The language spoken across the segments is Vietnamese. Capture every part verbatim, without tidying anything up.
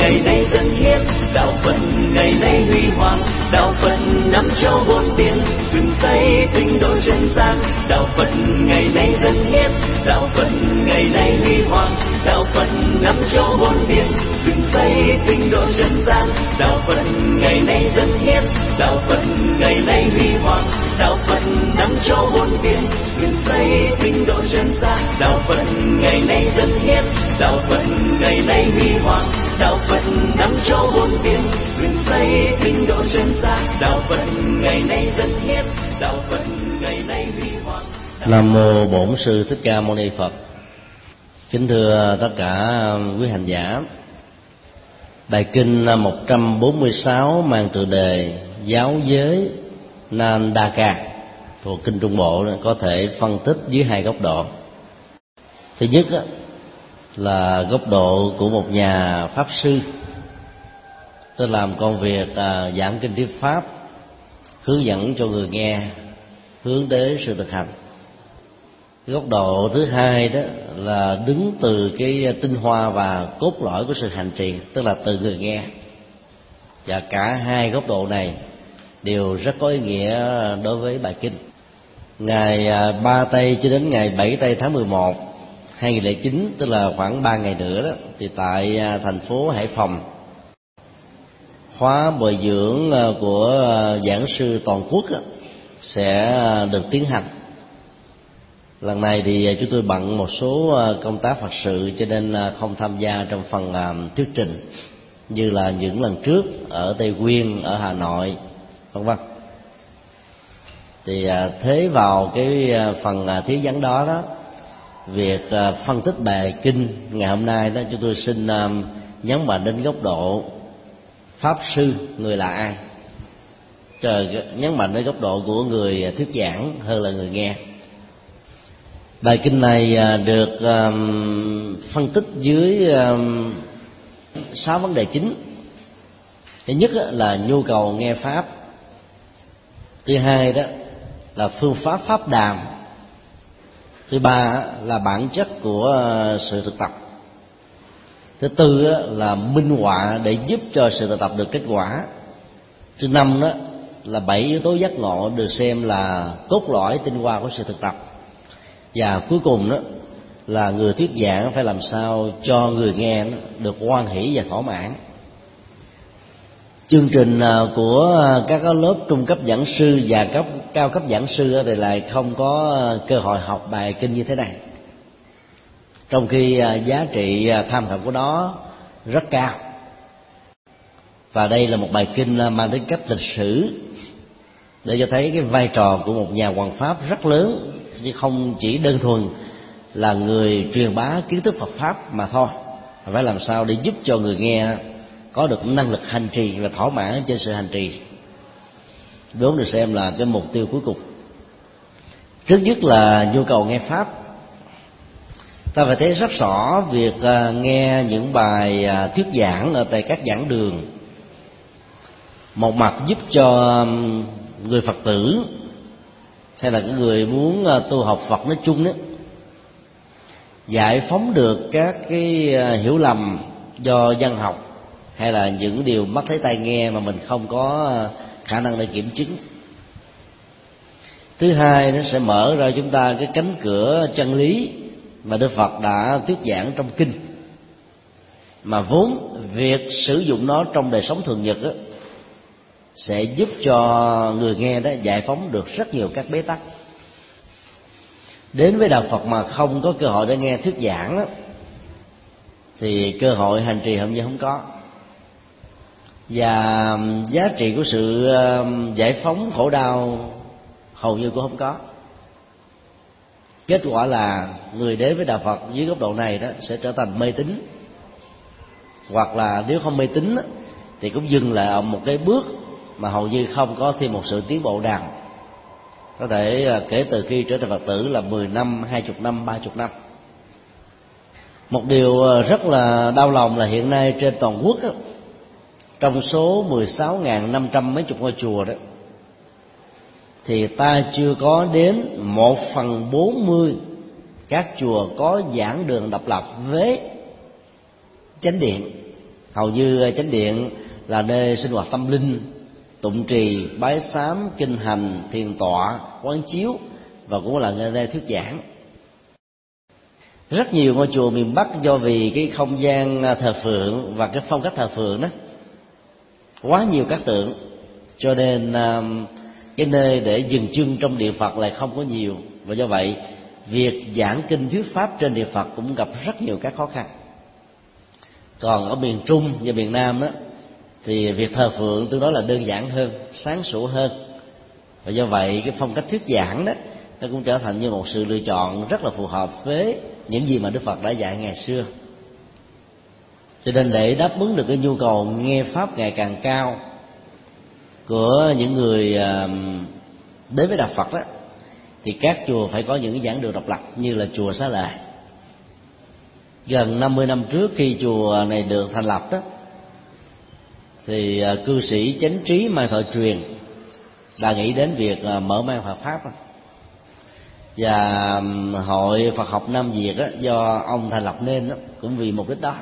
ngày nay dân hiến, đạo Phật ngày nay huy hoàng, đạo Phật năm châu bốn biển, dựng xây tinh độ chân gian. Đạo Phật ngày nay dân hiến, đạo Phật ngày nay huy hoàng, đạo Phật năm châu bốn biển, dựng xây tinh độ chân gian. Đạo Phật ngày nay dân hiến, đạo Phật ngày nay huy hoàng, đạo Phật năm châu bốn biển, dựng xây tinh độ chân gian. Đạo Phật ngày nay dân hiến, đạo Phật ngày nay huy hoàng, đạo Phật năm châu bốn biển, dựng xây tinh độ chân gian. Đạo Phật ngày nay dân hiến, đạo Phật ngày nay huy hoàng. Nam mô Bổn Sư Thích Ca Mâu Ni Phật. Kính thưa tất cả quý hành giả, bài kinh một trăm bốn mươi sáu mang tựa đề Giáo giới Nandaka thuộc kinh Trung Bộ có thể phân tích dưới hai góc độ. Thứ nhất là góc độ của một nhà pháp sư, tức làm công việc giảng kinh thuyết pháp, hướng dẫn cho người nghe hướng đến sự thực hành. Góc độ thứ hai đó là đứng từ cái tinh hoa và cốt lõi của sự hành trì, tức là từ người nghe. Và cả hai góc độ này đều rất có ý nghĩa đối với bài kinh. Ngày ba tây cho đến ngày bảy tây tháng mười một hai nghìn lẻ chín, tức là khoảng ba ngày nữa đó, thì tại thành phố Hải Phòng, khóa bồi dưỡng của giảng sư toàn quốc sẽ được tiến hành. Lần này thì chúng tôi bận một số công tác Phật sự cho nên không tham gia trong phần thuyết trình như là những lần trước ở Tây Nguyên, ở Hà Nội, vân vân. Thì thế vào cái phần thuyết giảng đó đó, việc phân tích bài kinh ngày hôm nay đó, chúng tôi xin nhấn mạnh đến góc độ pháp sư, người là ai, trời nhấn mạnh đến góc độ của người thuyết giảng hơn là người nghe. Bài kinh này được phân tích dưới sáu vấn đề chính. Thứ nhất là nhu cầu nghe pháp. Thứ hai đó là phương pháp pháp đàm. Thứ ba là bản chất của sự thực tập. Thứ tư là minh họa để giúp cho sự thực tập được kết quả. Thứ năm đó là bảy yếu tố giác ngộ được xem là cốt lõi tinh hoa của sự thực tập. Và cuối cùng đó là người thuyết giảng phải làm sao cho người nghe được hoan hỷ và thỏa mãn. Chương trình của các lớp trung cấp giảng sư và cấp cao cấp giảng sư thì lại không có cơ hội học bài kinh như thế này, trong khi giá trị tham khảo của nó rất cao. Và đây là một bài kinh mang tính cách lịch sử để cho thấy cái vai trò của một nhà hoằng pháp rất lớn, chứ không chỉ đơn thuần là người truyền bá kiến thức Phật pháp mà thôi. Phải làm sao để giúp cho người nghe có được năng lực hành trì và thỏa mãn trên sự hành trì, vốn được xem là cái mục tiêu cuối cùng. Trước nhất là nhu cầu nghe pháp. Ta phải thấy rất rõ việc nghe những bài thuyết giảng ở tại các giảng đường, một mặt giúp cho người Phật tử hay là cái người muốn tu học Phật nói chung đó giải phóng được các cái hiểu lầm do văn học hay là những điều mắt thấy tai nghe mà mình không có khả năng để kiểm chứng. Thứ hai, nó sẽ mở ra chúng ta cái cánh cửa chân lý mà Đức Phật đã thuyết giảng trong kinh, mà vốn việc sử dụng nó trong đời sống thường nhật đó, sẽ giúp cho người nghe đó giải phóng được rất nhiều các bế tắc. Đến với đạo Phật mà không có cơ hội để nghe thuyết giảng đó, thì cơ hội hành trì hầu như không có, và giá trị của sự giải phóng khổ đau hầu như cũng không có. Kết quả là người đến với đạo Phật dưới góc độ này đó sẽ trở thành mê tín, hoặc là nếu không mê tín đó, thì cũng dừng lại ở một cái bước mà hầu như không có thêm một sự tiến bộ nào. Có thể kể từ khi trở thành Phật tử là mười năm, hai mươi năm, ba mươi năm. Một điều rất là đau lòng là hiện nay trên toàn quốc đó, trong số mười sáu nghìn năm trăm mấy chục ngôi chùa đó, thì ta chưa có đến một phần bốn mươi các chùa có giảng đường độc lập với chánh điện. Hầu như chánh điện là nơi sinh hoạt tâm linh, tụng trì, bái sám, kinh hành, thiền tọa, quán chiếu, và cũng là nơi thuyết giảng. Rất nhiều ngôi chùa miền Bắc do vì cái không gian thờ phượng và cái phong cách thờ phượng đó quá nhiều các tượng, cho nên cái nơi để dừng chân trong điện Phật lại không có nhiều, và do vậy việc giảng kinh thuyết pháp trên điện Phật cũng gặp rất nhiều các khó khăn. Còn ở miền Trung và miền Nam đó thì việc thờ phượng tương đối là đơn giản hơn, sáng sủa hơn, và do vậy cái phong cách thuyết giảng đó nó cũng trở thành như một sự lựa chọn rất là phù hợp với những gì mà Đức Phật đã dạy ngày xưa. Cho nên để đáp ứng được cái nhu cầu nghe pháp ngày càng cao của những người đến với đạo Phật đó, thì các chùa phải có những cái giảng đường độc lập, như là chùa Xá Lợi. Gần năm mươi năm trước khi chùa này được thành lập đó, thì cư sĩ Chánh Trí Mai Thọ Truyền đã nghĩ đến việc mở mang Phật pháp, và hội Phật học Nam Việt đó, do ông thành lập nên đó, cũng vì mục đích đó.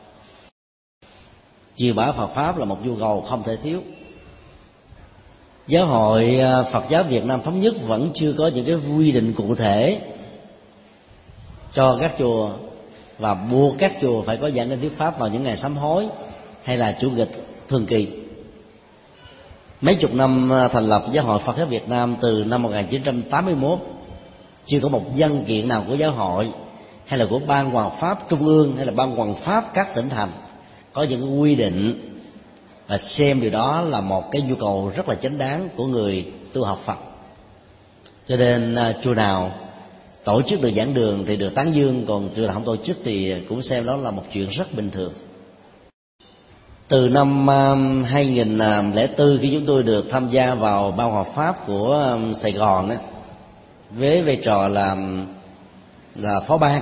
Truyền bá Phật pháp là một nhu cầu không thể thiếu. Giáo hội Phật giáo Việt Nam Thống Nhất vẫn chưa có những cái quy định cụ thể cho các chùa và buộc các chùa phải có giảng kinh thuyết pháp vào những ngày sám hối hay là chủ nhật thường kỳ. Mấy chục năm thành lập Giáo hội Phật giáo Việt Nam từ năm một nghìn chín trăm tám mươi mốt, chưa có một văn kiện nào của giáo hội hay là của ban hoàng pháp trung ương hay là ban hoàng pháp các tỉnh thành có những quy định, và xem điều đó là một cái nhu cầu rất là chính đáng của người tu học Phật. Cho nên chùa nào tổ chức được giảng đường thì được tán dương, còn chùa nào không tổ chức thì cũng xem đó là một chuyện rất bình thường. Từ năm hai nghìn lẻ bốn, khi chúng tôi được tham gia vào ban hòa pháp của Sài Gòn đó, với vai trò là là phó ban,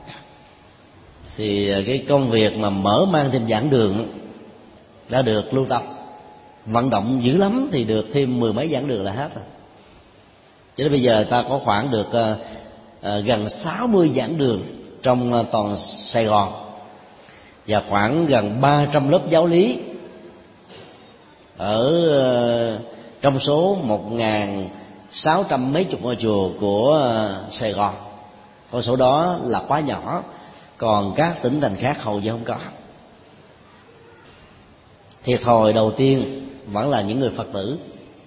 thì cái công việc mà mở mang thêm giảng đường đã được lưu tâm, vận động dữ lắm thì được thêm mười mấy giảng đường là hết rồi. Cho đến bây giờ ta có khoảng được uh, uh, gần sáu mươi giảng đường trong uh, toàn Sài Gòn, và khoảng gần ba trăm lớp giáo lý ở uh, trong số một nghìn sáu trăm mấy chục ngôi chùa của uh, Sài Gòn. Con số đó là quá nhỏ, còn các tỉnh thành khác hầu như không có. Thiệt thòi đầu tiên vẫn là những người Phật tử.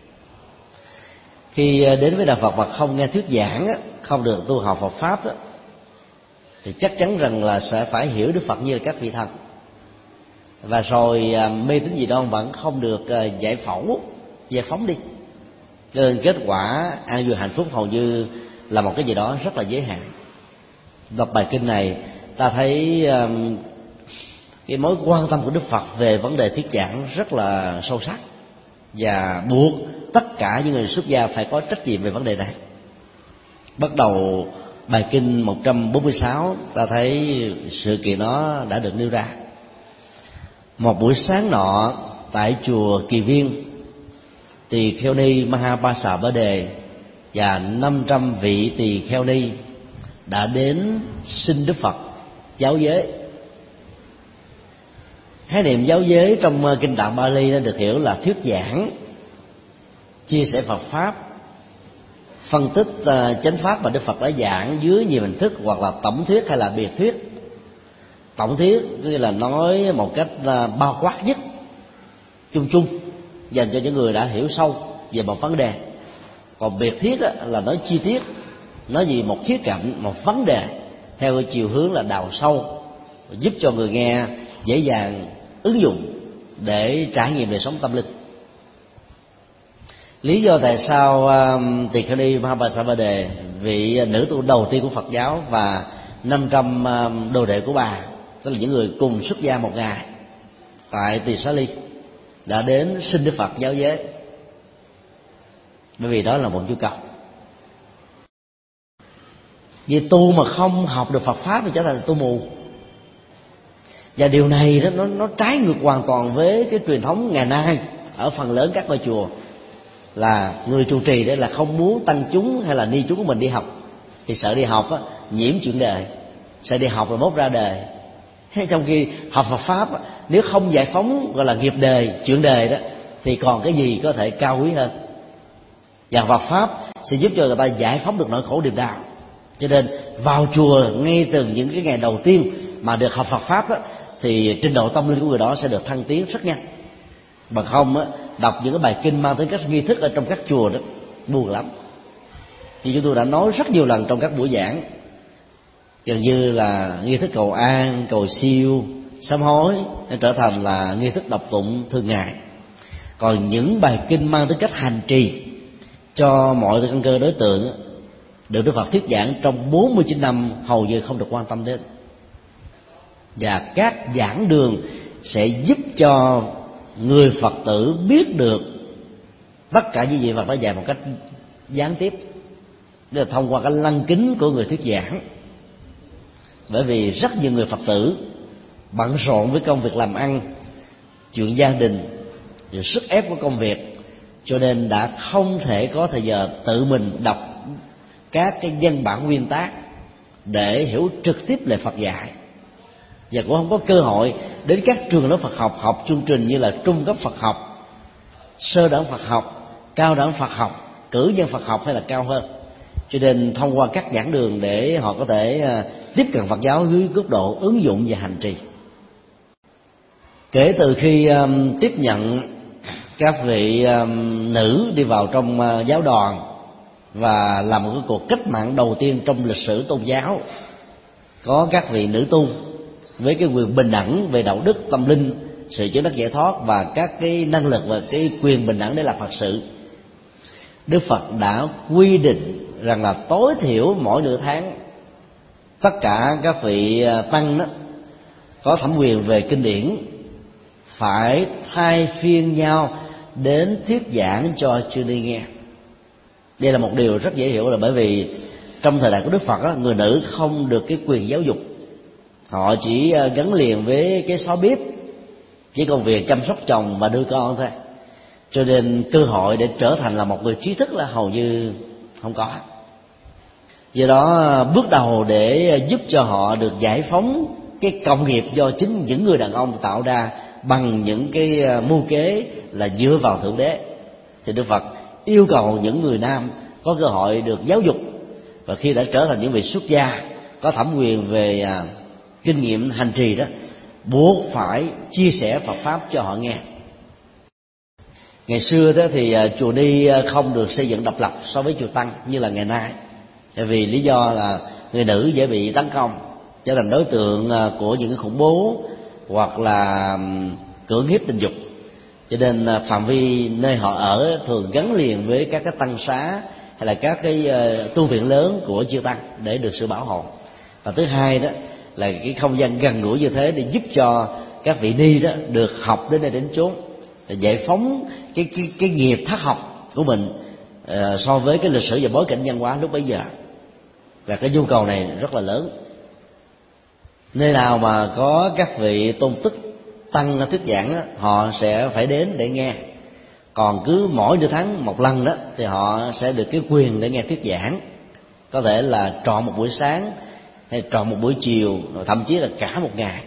Khi đến với đạo Phật mà không nghe thuyết giảng, không được tu học Phật pháp, thì chắc chắn rằng là sẽ phải hiểu Đức Phật như là các vị thần, và rồi mê tín gì đó vẫn không được giải phẫu giải phóng đi. Cho nên kết quả an vui hạnh phúc hầu như là một cái gì đó rất là giới hạn. Đọc bài kinh này ta thấy cái mối quan tâm của Đức Phật về vấn đề thuyết giảng rất là sâu sắc, và buộc tất cả những người xuất gia phải có trách nhiệm về vấn đề này. Bắt đầu bài kinh một trăm bốn mươi sáu, ta thấy sự kiện đó đã được nêu ra. Một buổi sáng nọ tại chùa Kỳ Viên, tỳ kheo ni Mahapasa Bá Đề và năm trăm vị tỳ kheo ni đã đến xin Đức Phật giáo giới. Khái niệm giáo giới trong kinh tạng Bali đã được hiểu là thuyết giảng, chia sẻ Phật pháp, phân tích uh, chánh pháp mà Đức Phật đã giảng dưới nhiều hình thức, hoặc là tổng thuyết hay là biệt thuyết. Tổng thuyết tức là nói một cách uh, bao quát nhất, chung chung, dành cho những người đã hiểu sâu về một vấn đề. Còn biệt thuyết á, là nói chi tiết, nói gì một khía cạnh, một vấn đề theo cái chiều hướng là đào sâu, giúp cho người nghe dễ dàng ứng dụng để trải nghiệm đời sống tâm linh. Lý do tại sao uh, tỳ kheo ni Mahapasa Bá Đề, vị nữ tu đầu tiên của Phật giáo, và năm trăm uh, đồ đệ của bà, tức là những người cùng xuất gia một ngày tại Tỳ Xá Ly, đã đến xin Đức Phật giáo giới, bởi vì đó là một nhu cầu. Vì tu mà không học được Phật pháp thì trở thành tu mù, và điều này đó, nó nó trái ngược hoàn toàn với cái truyền thống ngày nay ở phần lớn các ngôi chùa, là người trụ trì đấy là không muốn tăng chúng hay là ni chúng của mình đi học, thì sợ đi học á, nhiễm chuyện đời, sợ đi học rồi mốt ra đời. Trong khi học Phật pháp á, nếu không giải phóng gọi là nghiệp đề, chuyện đề đó, thì còn cái gì có thể cao quý hơn. Và Phật pháp sẽ giúp cho người ta giải phóng được nỗi khổ niềm đau. Cho nên vào chùa ngay từ những cái ngày đầu tiên mà được học Phật pháp đó, thì trình độ tâm linh của người đó sẽ được thăng tiến rất nhanh. Bằng không á, đọc những cái bài kinh mang tính cách nghi thức ở trong các chùa đó buồn lắm. Như chúng tôi đã nói rất nhiều lần trong các buổi giảng, gần như là nghi thức cầu an, cầu siêu, sám hối nó trở thành là nghi thức đọc tụng thường ngày. Còn những bài kinh mang tính cách hành trì cho mọi căn cơ đối tượng được Đức Phật thuyết giảng trong bốn mươi chín năm hầu như không được quan tâm đến. Và các giảng đường sẽ giúp cho người Phật tử biết được tất cả những gì Phật đã dạy một cách gián tiếp, tức là thông qua cái lăng kính của người thuyết giảng. Bởi vì rất nhiều người Phật tử bận rộn với công việc làm ăn, chuyện gia đình, rồi sức ép của công việc, cho nên đã không thể có thời giờ tự mình đọc các cái văn bản nguyên tác để hiểu trực tiếp lời Phật dạy, và cũng không có cơ hội đến các trường lớp Phật học, học chương trình như là trung cấp Phật học, sơ đẳng Phật học, cao đẳng Phật học, cử nhân Phật học hay là cao hơn. Cho nên thông qua các giảng đường để họ có thể tiếp cận Phật giáo dưới góc độ ứng dụng và hành trì. Kể từ khi um, tiếp nhận các vị um, nữ đi vào trong uh, giáo đoàn và làm một cái cuộc cách mạng đầu tiên trong lịch sử tôn giáo, có các vị nữ tu với cái quyền bình đẳng về đạo đức, tâm linh, sự chứng đắc giải thoát và các cái năng lực và cái quyền bình đẳng để làm Phật sự, Đức Phật đã quy định rằng là tối thiểu mỗi nửa tháng tất cả các vị tăng đó có thẩm quyền về kinh điển phải thay phiên nhau đến thuyết giảng cho chư ni nghe. Đây là một điều rất dễ hiểu, là bởi vì trong thời đại của Đức Phật đó, người nữ không được cái quyền giáo dục, họ chỉ gắn liền với cái xó bếp, chỉ công việc chăm sóc chồng và nuôi con thôi. Cho nên cơ hội để trở thành là một người trí thức là hầu như không có. Do đó bước đầu để giúp cho họ được giải phóng cái công nghiệp do chính những người đàn ông tạo ra bằng những cái mưu kế là dựa vào Thượng Đế, thì Đức Phật yêu cầu những người nam có cơ hội được giáo dục, và khi đã trở thành những vị xuất gia có thẩm quyền về à, kinh nghiệm hành trì đó, buộc phải chia sẻ Phật pháp cho họ nghe. Ngày xưa đó thì à, chùa Ni không được xây dựng độc lập so với chùa Tăng như là ngày nay, tại vì lý do là người nữ dễ bị tấn công, trở thành đối tượng à, của những cái khủng bố hoặc là cưỡng hiếp tình dục. Cho nên phạm vi nơi họ ở thường gắn liền với các cái tăng xá hay là các cái uh, tu viện lớn của chư tăng để được sự bảo hộ. Và thứ hai đó là cái không gian gần gũi như thế để giúp cho các vị ni đó được học đến nơi đến chốn, để giải phóng cái cái cái nghiệp thất học của mình uh, so với cái lịch sử và bối cảnh văn hóa lúc bấy giờ. Và cái nhu cầu này rất là lớn. Nơi nào mà có các vị tôn tức tăng thuyết giảng đó, họ sẽ phải đến để nghe. Còn cứ mỗi nửa tháng một lần đó thì họ sẽ được cái quyền để nghe thuyết giảng, có thể là trọn một buổi sáng hay trọn một buổi chiều, thậm chí là cả một ngày.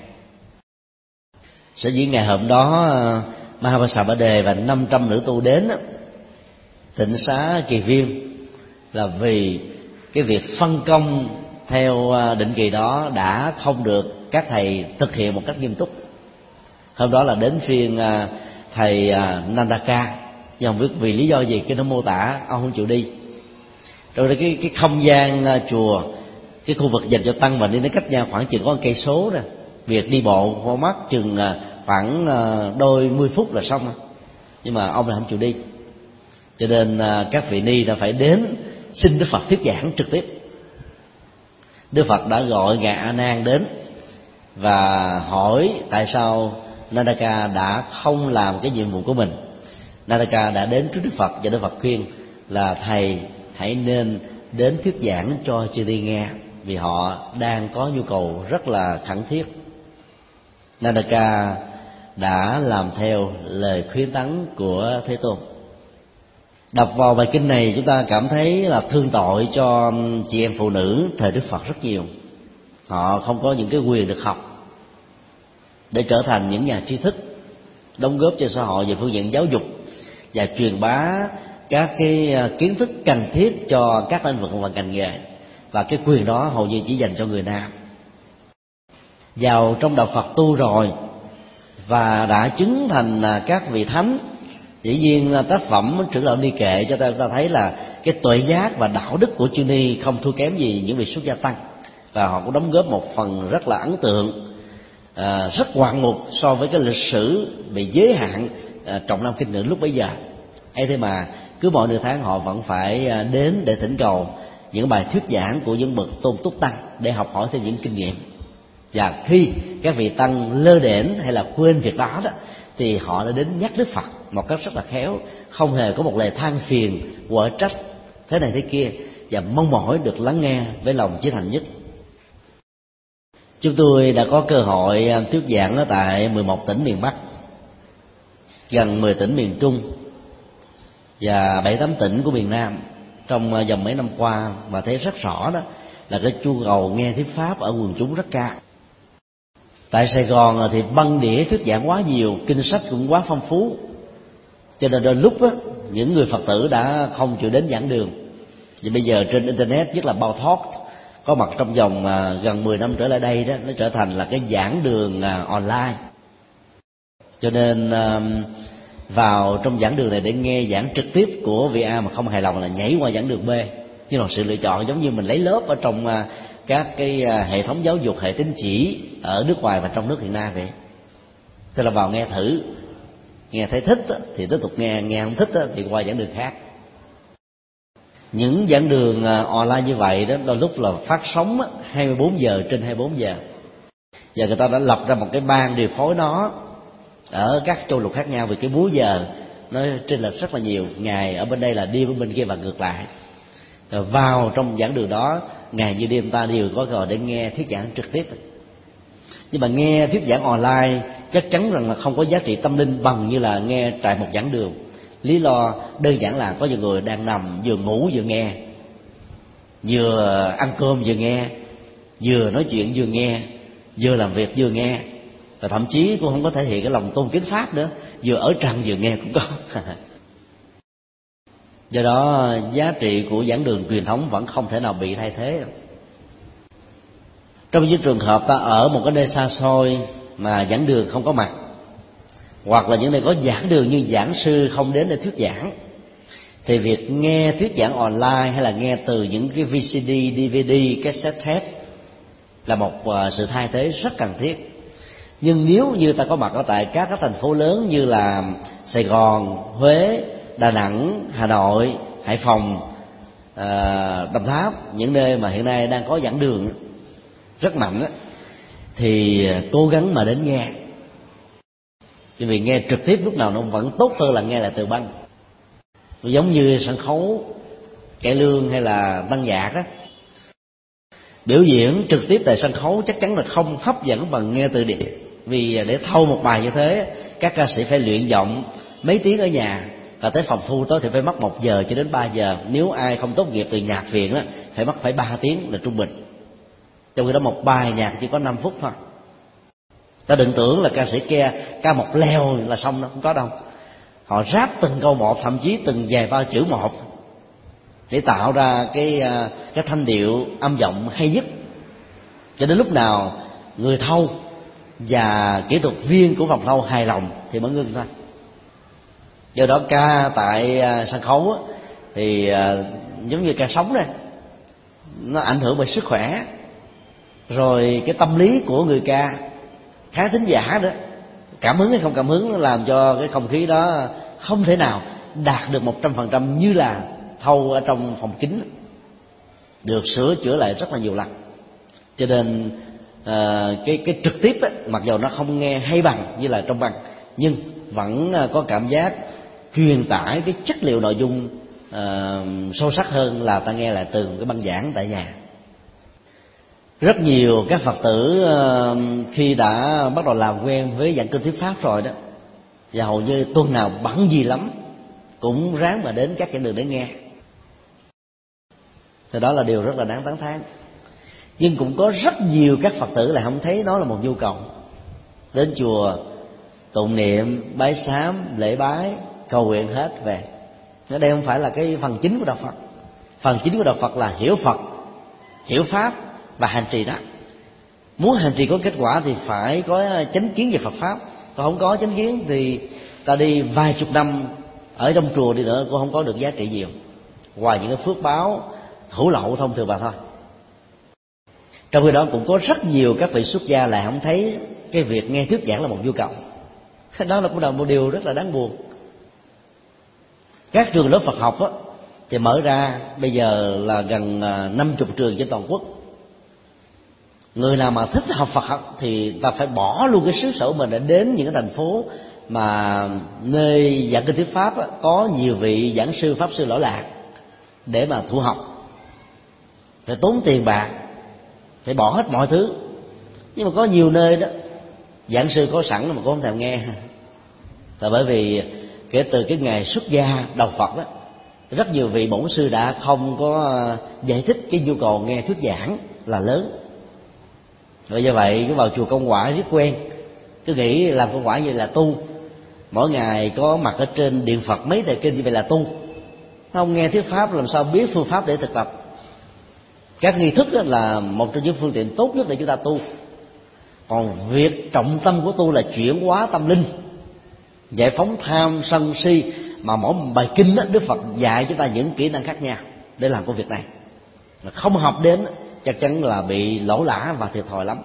Sở dĩ ngày hôm đó Mahapasa Ba Đề và năm trăm nữ tu đến đó, tịnh xá Kỳ Viên, là vì cái việc phân công theo định kỳ đó đã không được các thầy thực hiện một cách nghiêm túc. Hôm đó là đến phiên thầy Nandaka, nhưng không biết vì lý do gì cái nó mô tả ông không chịu đi. Rồi cái cái không gian chùa, cái khu vực dành cho tăng và ni nó cách nhau khoảng chừng có một cây số rồi, việc đi bộ hoa mắt chừng khoảng đôi mươi phút là xong. Nhưng mà ông này không chịu đi, cho nên các vị ni đã phải đến xin Đức Phật thuyết giảng trực tiếp. Đức Phật đã gọi ngài A Nan đến và hỏi tại sao Nandaka đã không làm cái nhiệm vụ của mình. Nandaka đã đến trước Đức Phật và Đức Phật khuyên là thầy hãy nên đến thuyết giảng cho chư ni nghe, vì họ đang có nhu cầu rất là khẩn thiết. Nandaka đã làm theo lời khuyến tấn của Thế Tôn. Đọc vào bài kinh này chúng ta cảm thấy là thương tội cho chị em phụ nữ thời Đức Phật rất nhiều. Họ không có những cái quyền được học, để trở thành những nhà trí thức đóng góp cho xã hội về phương diện giáo dục và truyền bá các cái kiến thức cần thiết cho các lĩnh vực và ngành nghề, và cái quyền đó hầu như chỉ dành cho người nam. Vào trong đạo Phật tu rồi và đã chứng thành các vị thánh, dĩ nhiên tác phẩm Trưởng Lão Ni Kệ cho ta, ta thấy là cái tuệ giác và đạo đức của chư ni không thua kém gì những vị xuất gia tăng, và họ cũng đóng góp một phần rất là ấn tượng, à, rất ngoạn mục so với cái lịch sử bị giới hạn à, trọng nam khinh nữ lúc bấy giờ. ấy thế mà cứ mỗi nửa tháng họ vẫn phải đến để thỉnh cầu những bài thuyết giảng của những bậc tôn túc tăng để học hỏi thêm những kinh nghiệm. Và khi các vị tăng lơ đễnh hay là quên việc đó đó, thì họ đã đến nhắc Đức Phật một cách rất là khéo, không hề có một lời than phiền quở trách thế này thế kia, và mong mỏi được lắng nghe với lòng chí thành nhất. Chúng tôi đã có cơ hội thuyết giảng ở tại mười một tỉnh miền Bắc, gần mười tỉnh miền Trung và bảy tám tỉnh của miền Nam trong vòng mấy năm qua, và thấy rất rõ đó là cái nhu cầu nghe thuyết pháp ở quần chúng rất cao. Tại Sài Gòn thì băng đĩa thuyết giảng quá nhiều, kinh sách cũng quá phong phú, cho nên đôi lúc á, những người Phật tử đã không chịu đến giảng đường. Vì bây giờ trên internet, nhất là Bao Thoát, có mặt trong vòng gần mười năm trở lại đây đó, nó trở thành là cái giảng đường online. Cho nên vào trong giảng đường này để nghe giảng trực tiếp của vị A mà không hài lòng là nhảy qua giảng đường B, nhưng là sự lựa chọn giống như mình lấy lớp ở trong các cái hệ thống giáo dục, hệ tín chỉ ở nước ngoài và trong nước hiện nay vậy. Tức là vào nghe thử, nghe thấy thích thì tiếp tục nghe, nghe không thích thì qua giảng đường khác. Những giảng đường online như vậy đó đôi lúc là phát sóng hai mươi bốn giờ trên hai mươi bốn giờ, và người ta đã lập ra một cái ban điều phối nó ở các châu lục khác nhau, vì cái múi giờ nó chênh lệch rất là nhiều, ngày ở bên đây là đêm ở bên kia và ngược lại. Rồi vào trong giảng đường đó, ngày như đêm ta đều có cơ hội để nghe thuyết giảng trực tiếp. Nhưng mà nghe thuyết giảng online chắc chắn rằng là không có giá trị tâm linh bằng như là nghe tại một giảng đường. Lý do đơn giản là có nhiều người đang nằm vừa ngủ vừa nghe, vừa ăn cơm vừa nghe, vừa nói chuyện vừa nghe, vừa làm việc vừa nghe, và thậm chí cũng không có thể hiện cái lòng tôn kính pháp nữa, vừa ở trần vừa nghe cũng có. Do đó giá trị của giảng đường truyền thống vẫn không thể nào bị thay thế. Trong những trường hợp ta ở một cái nơi xa xôi mà giảng đường không có mặt, hoặc là những nơi có giảng đường nhưng giảng sư không đến để thuyết giảng, thì việc nghe thuyết giảng online hay là nghe từ những cái vê xê đê, đê vê đê, cassette tape là một sự thay thế rất cần thiết. Nhưng nếu như ta có mặt ở tại các cái thành phố lớn như là Sài Gòn, Huế, Đà Nẵng, Hà Nội, Hải Phòng, Đồng Tháp, những nơi mà hiện nay đang có giảng đường rất mạnh đó, thì cố gắng mà đến nghe. Vì nghe trực tiếp lúc nào nó vẫn tốt hơn là nghe lại từ băng. Giống như sân khấu, cải lương hay là tăng nhạc á, biểu diễn trực tiếp tại sân khấu chắc chắn là không hấp dẫn bằng nghe từ đĩa. Vì để thâu một bài như thế, các ca sĩ phải luyện giọng mấy tiếng ở nhà, và tới phòng thu tối thì phải mất một giờ cho đến ba giờ. Nếu ai không tốt nghiệp từ nhạc viện á, phải mất phải ba tiếng là trung bình. Trong khi đó một bài nhạc chỉ có năm phút thôi. Ta đừng tưởng là ca sĩ kia ca một leo là xong đâu, không có đâu. Họ ráp từng câu một, thậm chí từng vài ba chữ một, để tạo ra cái cái thanh điệu âm giọng hay nhất. Cho đến lúc nào người thâu và kỹ thuật viên của phòng thâu hài lòng thì mới ngưng thôi. Do đó ca tại sân khấu thì giống như ca sống đây, nó ảnh hưởng bởi sức khỏe, rồi cái tâm lý của người ca, khán thính giả nữa, cảm hứng hay không cảm hứng, nó làm cho cái không khí đó không thể nào đạt được một trăm phần trăm như là thâu ở trong phòng kính, được sửa chữa lại rất là nhiều lần. Cho nên uh, cái cái trực tiếp ấy, mặc dù nó không nghe hay bằng như là trong băng, nhưng vẫn có cảm giác truyền tải cái chất liệu nội dung uh, sâu sắc hơn là ta nghe lại từ cái băng giảng tại nhà. Rất nhiều các Phật tử uh, khi đã bắt đầu làm quen với giảng kinh thuyết pháp rồi đó, và hầu như tuần nào bận gì lắm cũng ráng mà đến các giảng đường để nghe, thì đó là điều rất là đáng tán thán. Nhưng cũng có rất nhiều các Phật tử lại không thấy đó là một nhu cầu. đến chùa tụng niệm, bái sám, lễ bái, cầu nguyện hết về. Ở đây không phải là cái phần chính của đạo Phật. Phần chính của đạo Phật là hiểu Phật, hiểu pháp và hành trì đó. Muốn hành trì có kết quả thì phải có chánh kiến về Phật pháp. Còn không có chánh kiến thì ta đi vài chục năm ở trong chùa đi nữa cũng không có được giá trị nhiều, ngoài những cái phước báo hữu lậu thông thường mà thôi. Trong khi đó cũng có rất nhiều các vị xuất gia lại không thấy cái việc nghe thuyết giảng là một nhu cầu. Đó là cũng là một điều rất là đáng buồn. Các trường lớp Phật học á, thì mở ra bây giờ là gần năm mươi trường trên toàn quốc. Người nào mà thích học Phật học thì ta phải bỏ luôn cái xứ sở mình để đến những cái thành phố mà nơi giảng kinh thuyết pháp á, có nhiều vị giảng sư pháp sư lỗi lạc để mà thu học, phải tốn tiền bạc, phải bỏ hết mọi thứ. Nhưng mà có nhiều nơi đó giảng sư có sẵn mà cũng không thèm nghe. Tại bởi vì kể từ cái ngày xuất gia đầu Phật đó, rất nhiều vị bổn sư đã không có giải thích cái nhu cầu nghe thuyết giảng là lớn. Rồi do vậy cứ vào chùa Công Quả rất quen, cứ nghĩ làm Công Quả như là tu, mỗi ngày có mặt ở trên điện Phật mấy thời kinh như vậy là tu. Không nghe thuyết pháp làm sao biết phương pháp để thực tập. Các nghi thức là một trong những phương tiện tốt nhất để chúng ta tu. Còn việc trọng tâm của tu là chuyển hóa tâm linh, giải phóng tham sân si, mà mỗi một bài kinh đó, Đức Phật dạy chúng ta những kỹ năng khác nhau để làm công việc này. Mà không học đến chắc chắn là bị lỗ lã và thiệt thòi lắm.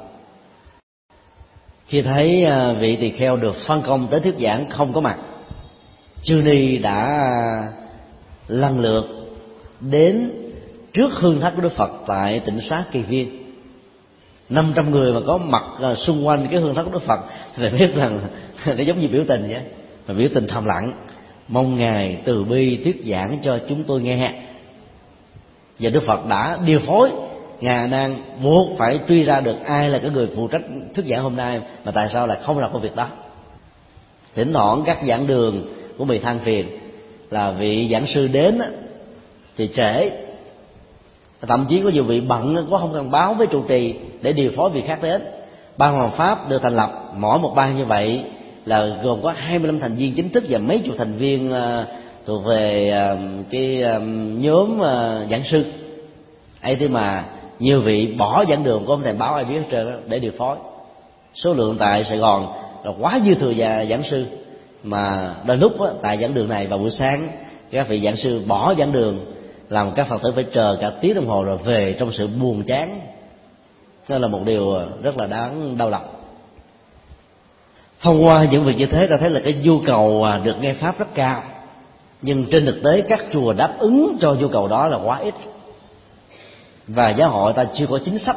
Khi thấy vị tỳ kheo được phân công tới thuyết giảng không có mặt, chư ni đã lần lượt đến trước hương thất của Đức Phật tại Tịnh Xá Kỳ Viên. năm trăm người mà có mặt xung quanh cái hương thất của Đức Phật thì biết rằng nó giống như biểu tình vậy, mà biểu tình thầm lặng, mong Ngài từ bi thuyết giảng cho chúng tôi nghe. Và Đức Phật đã điều phối, Ngài đang buộc phải truy ra được ai là cái người phụ trách thuyết giảng hôm nay, mà tại sao lại không làm công việc đó. Thỉnh thoảng các giảng đường của bị than phiền là vị giảng sư đến thì trễ, thậm chí có nhiều vị bận có không cần báo với trụ trì để điều phối vị khác đến. Ban Hoàng Pháp được thành lập, mỗi một ban như vậy là gồm có hai mươi lăm thành viên chính thức và mấy chục thành viên uh, thuộc về uh, cái uh, nhóm uh, giảng sư. ấy thế mà nhiều vị bỏ giảng đường cũng không thèm báo ai biết hết trơn để điều phối. Số lượng tại Sài Gòn là quá dư thừa và giảng sư, mà đôi lúc á, tại giảng đường này vào buổi sáng các vị giảng sư bỏ giảng đường, làm các Phật tử phải chờ cả tiếng đồng hồ rồi về trong sự buồn chán. Đó là một điều rất là đáng đau lòng. Thông qua những việc như thế ta thấy là cái nhu cầu được nghe pháp rất cao, nhưng trên thực tế các chùa đáp ứng cho nhu cầu đó là quá ít, và giáo hội ta chưa có chính sách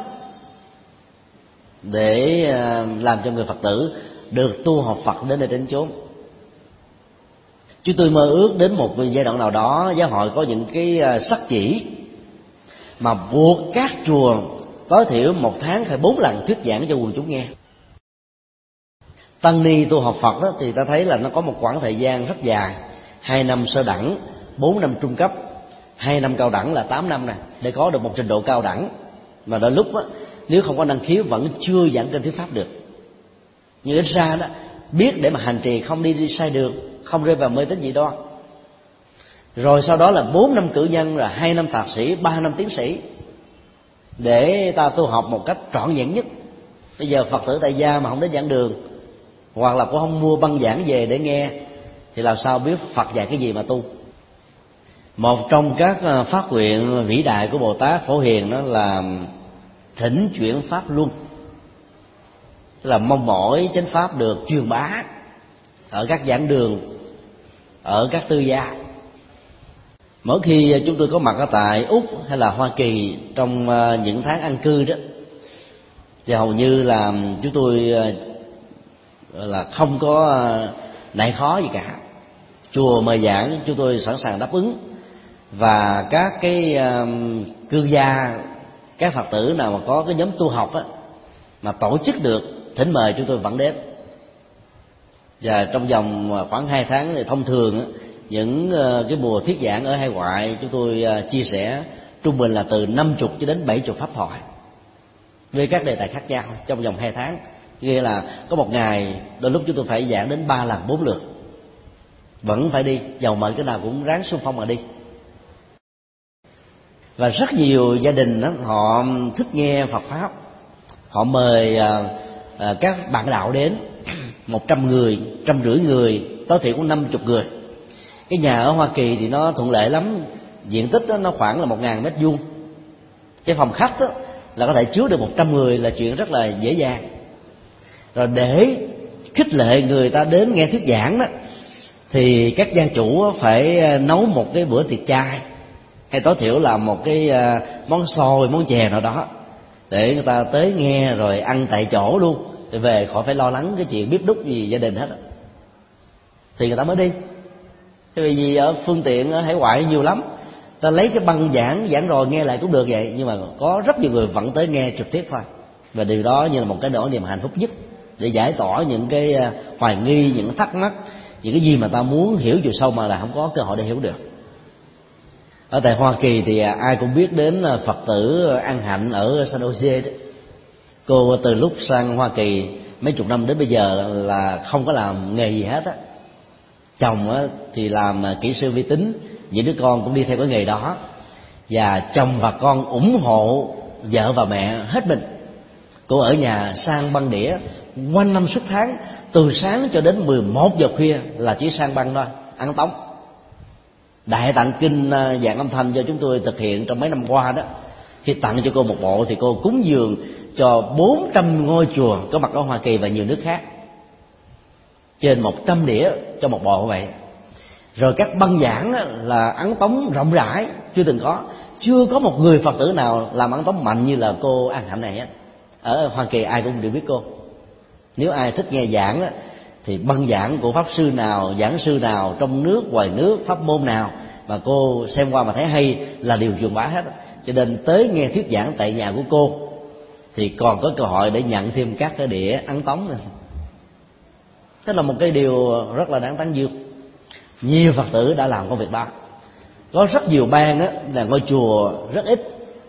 để làm cho người Phật tử được tu học Phật đến nơi đến chốn. Chúng tôi mơ ước đến một giai đoạn nào đó giáo hội có những cái sắc chỉ mà buộc các chùa tối thiểu một tháng phải bốn lần thuyết giảng cho quần chúng nghe. Tăng ni tu học Phật đó thì ta thấy là nó có một khoảng thời gian rất dài, hai năm sơ đẳng, bốn năm trung cấp, hai năm cao đẳng là tám năm nè, để có được một trình độ cao đẳng. Mà đôi lúc á, nếu không có năng khiếu vẫn chưa giảng kinh thuyết pháp được. Nhưng ít ra đó biết để mà hành trì, không đi, đi sai đường, không rơi vào mê tín dị đoan. Rồi sau đó là bốn năm cử nhân, rồi hai năm thạc sĩ, ba năm tiến sĩ, để ta tu học một cách trọn vẹn nhất. Bây giờ Phật tử tại gia mà không đến giảng đường, hoặc là cũng không mua băng giảng về để nghe, thì làm sao biết Phật dạy cái gì mà tu. Một trong các phát nguyện vĩ đại của Bồ Tát Phổ Hiền đó là thỉnh chuyển pháp luân, tức là mong mỏi chánh pháp được truyền bá ở các giảng đường, ở các tư gia. Mỗi khi chúng tôi có mặt ở tại Úc hay là Hoa Kỳ trong những tháng an cư đó, thì hầu như là chúng tôi là không có nại khó gì cả. Chùa mời giảng chúng tôi sẵn sàng đáp ứng, và các cái cư gia, các Phật tử nào mà có cái nhóm tu học á, mà tổ chức được thỉnh mời chúng tôi vẫn đến. Và trong vòng khoảng hai tháng thì thông thường á, những cái mùa thuyết giảng ở hải ngoại chúng tôi chia sẻ trung bình là từ năm mươi cho đến bảy mươi pháp thoại với các đề tài khác nhau trong vòng hai tháng, nghĩa là có một ngày đôi lúc chúng tôi phải giảng đến ba lần bốn lượt, vẫn phải đi, dầu mệt cái nào cũng ráng xung phong mà đi. Và rất nhiều gia đình đó, họ thích nghe Phật pháp, họ mời à, à, các bạn đạo đến một trăm người, trăm rưỡi người, tối thiểu cũng năm chục người. Cái nhà ở Hoa Kỳ thì nó thuận lợi lắm, diện tích đó, nó khoảng là một ngàn mét vuông. Cái phòng khách đó, là có thể chứa được một trăm người là chuyện rất là dễ dàng. Rồi để khích lệ người ta đến nghe thuyết giảng đó, thì các gia chủ phải nấu một cái bữa tiệc chay, hay tối thiểu là một cái món xôi, món chè nào đó, để người ta tới nghe rồi ăn tại chỗ luôn, thì về khỏi phải lo lắng cái chuyện bếp đúc gì gia đình hết. Thì người ta mới đi. Thế vì ở phương tiện ở hải ngoại nhiều lắm, ta lấy cái băng giảng giảng rồi nghe lại cũng được vậy, nhưng mà có rất nhiều người vẫn tới nghe trực tiếp thôi. Và điều đó như là một cái nỗi niềm hạnh phúc nhất, để giải tỏa những cái hoài nghi, những thắc mắc, những cái gì mà ta muốn hiểu chiều sâu mà là không có cơ hội để hiểu được. Ở tại Hoa Kỳ thì ai cũng biết đến Phật tử An Hạnh ở San Jose đó. Cô từ lúc sang Hoa Kỳ mấy chục năm đến bây giờ là không có làm nghề gì hết á. Chồng thì làm kỹ sư vi tính, những đứa con cũng đi theo cái nghề đó, và chồng và con ủng hộ vợ và mẹ hết mình. Cô ở nhà sang băng đĩa quanh năm suốt tháng, từ sáng cho đến mười một giờ khuya là chỉ sang băng thôi, ăn tống. Đại tạng kinh dạng âm thanh do chúng tôi thực hiện trong mấy năm qua đó, khi tặng cho cô một bộ thì cô cúng dường cho bốn trăm ngôi chùa có mặt ở Hoa Kỳ và nhiều nước khác, trên một trăm đĩa cho một bộ vậy. Rồi các băng giảng là ấn tống rộng rãi chưa từng có, chưa có một người Phật tử nào làm ấn tống mạnh như là cô An Hạnh này hết. Ở Hoa Kỳ ai cũng đều biết cô. Nếu ai thích nghe giảng thì băng giảng của pháp sư nào, giảng sư nào trong nước ngoài nước, pháp môn nào mà cô xem qua mà thấy hay là điều truyền bá hết. Cho nên tới nghe thuyết giảng tại nhà của cô thì còn có cơ hội để nhận thêm các cái đĩa ấn tống nữa. Đó là một cái điều rất là đáng tán dương. Nhiều Phật tử đã làm công việc đó. Có rất nhiều bang đó là ngôi chùa rất ít,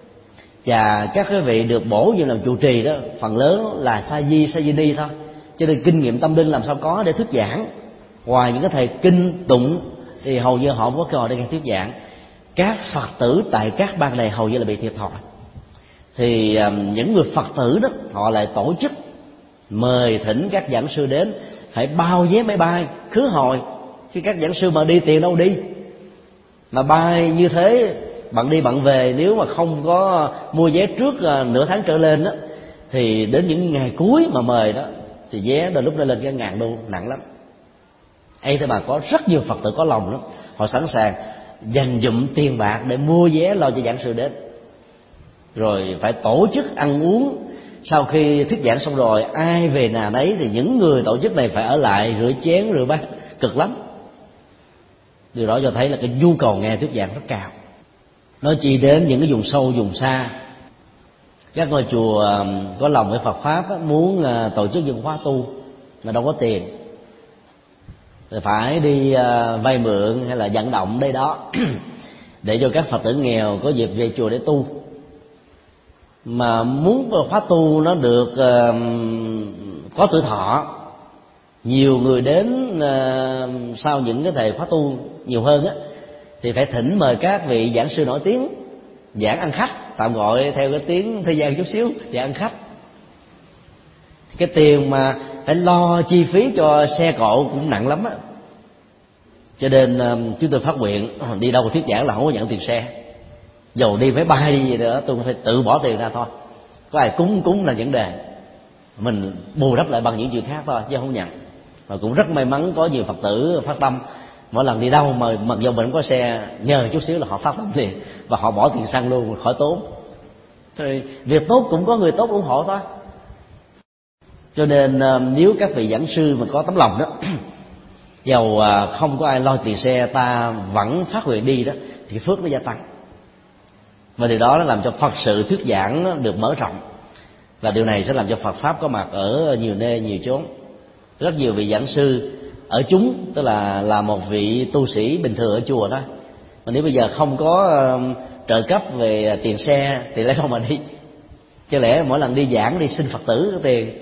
và các cái vị được bổ nhiệm làm trụ trì đó phần lớn là sa di sa di ni thôi, cho nên kinh nghiệm tâm linh làm sao có để thuyết giảng. Ngoài những cái thầy kinh tụng thì hầu như họ không có cơ hội để nghe thuyết giảng. Các Phật tử tại các bang này hầu như là bị thiệt thòi. Thì um, những người Phật tử đó họ lại tổ chức mời thỉnh các giảng sư đến, phải bao vé máy bay khứ hồi. Chứ các giảng sư mà đi tiền đâu đi, mà bay như thế bạn đi bạn về, nếu mà không có mua vé trước nửa tháng trở lên đó, thì đến những ngày cuối mà mời đó thì vé đôi lúc nó lên cái ngàn đô, nặng lắm. Ấy thế mà có rất nhiều Phật tử có lòng lắm, họ sẵn sàng dành dụm tiền bạc để mua vé lo cho giảng sư đến, rồi phải tổ chức ăn uống. Sau khi thuyết giảng xong rồi ai về nhà nấy, thì những người tổ chức này phải ở lại rửa chén rửa bát, cực lắm. Điều đó cho thấy là cái nhu cầu nghe thuyết giảng rất cao. Nói chỉ đến những cái vùng sâu vùng xa, các ngôi chùa có lòng với Phật pháp muốn tổ chức những khóa tu mà đâu có tiền, thì phải đi vay mượn hay là vận động đây đó để cho các Phật tử nghèo có dịp về chùa để tu. Mà muốn khóa tu nó được uh, có tuổi thọ, nhiều người đến uh, sau những cái thầy khóa tu nhiều hơn á, thì phải thỉnh mời các vị giảng sư nổi tiếng giảng ăn khách, tạm gọi theo cái tiếng thế gian chút xíu, thì ăn khách. Cái tiền mà phải lo chi phí cho xe cộ cũng nặng lắm á. Cho nên uh, chúng tôi phát nguyện đi đâu thuyết giảng là không có nhận tiền xe, dầu đi máy bay đi gì nữa tôi cũng phải tự bỏ tiền ra thôi. Có ai cúng cúng là vấn đề, mình bù đắp lại bằng những chuyện khác thôi chứ không nhận. Và cũng rất may mắn có nhiều Phật tử phát tâm, mỗi lần đi đâu mà mặc dù mình không có xe, nhờ chút xíu là họ phát tâm liền và họ bỏ tiền xăng luôn, khỏi tốn. Thì việc tốt cũng có người tốt ủng hộ thôi. Cho nên nếu các vị giảng sư mà có tấm lòng đó, dầu không có ai lo tiền xe ta vẫn phát nguyện đi đó, thì phước nó gia tăng. Và điều đó nó làm cho Phật sự thuyết giảng được mở rộng, và điều này sẽ làm cho Phật pháp có mặt ở nhiều nơi nhiều chốn. Rất nhiều vị giảng sư ở chúng, tức là là một vị tu sĩ bình thường ở chùa đó, mà nếu bây giờ không có trợ cấp về tiền xe thì lấy đâu mà đi. Chứ lẽ mỗi lần đi giảng đi xin Phật tử cái tiền,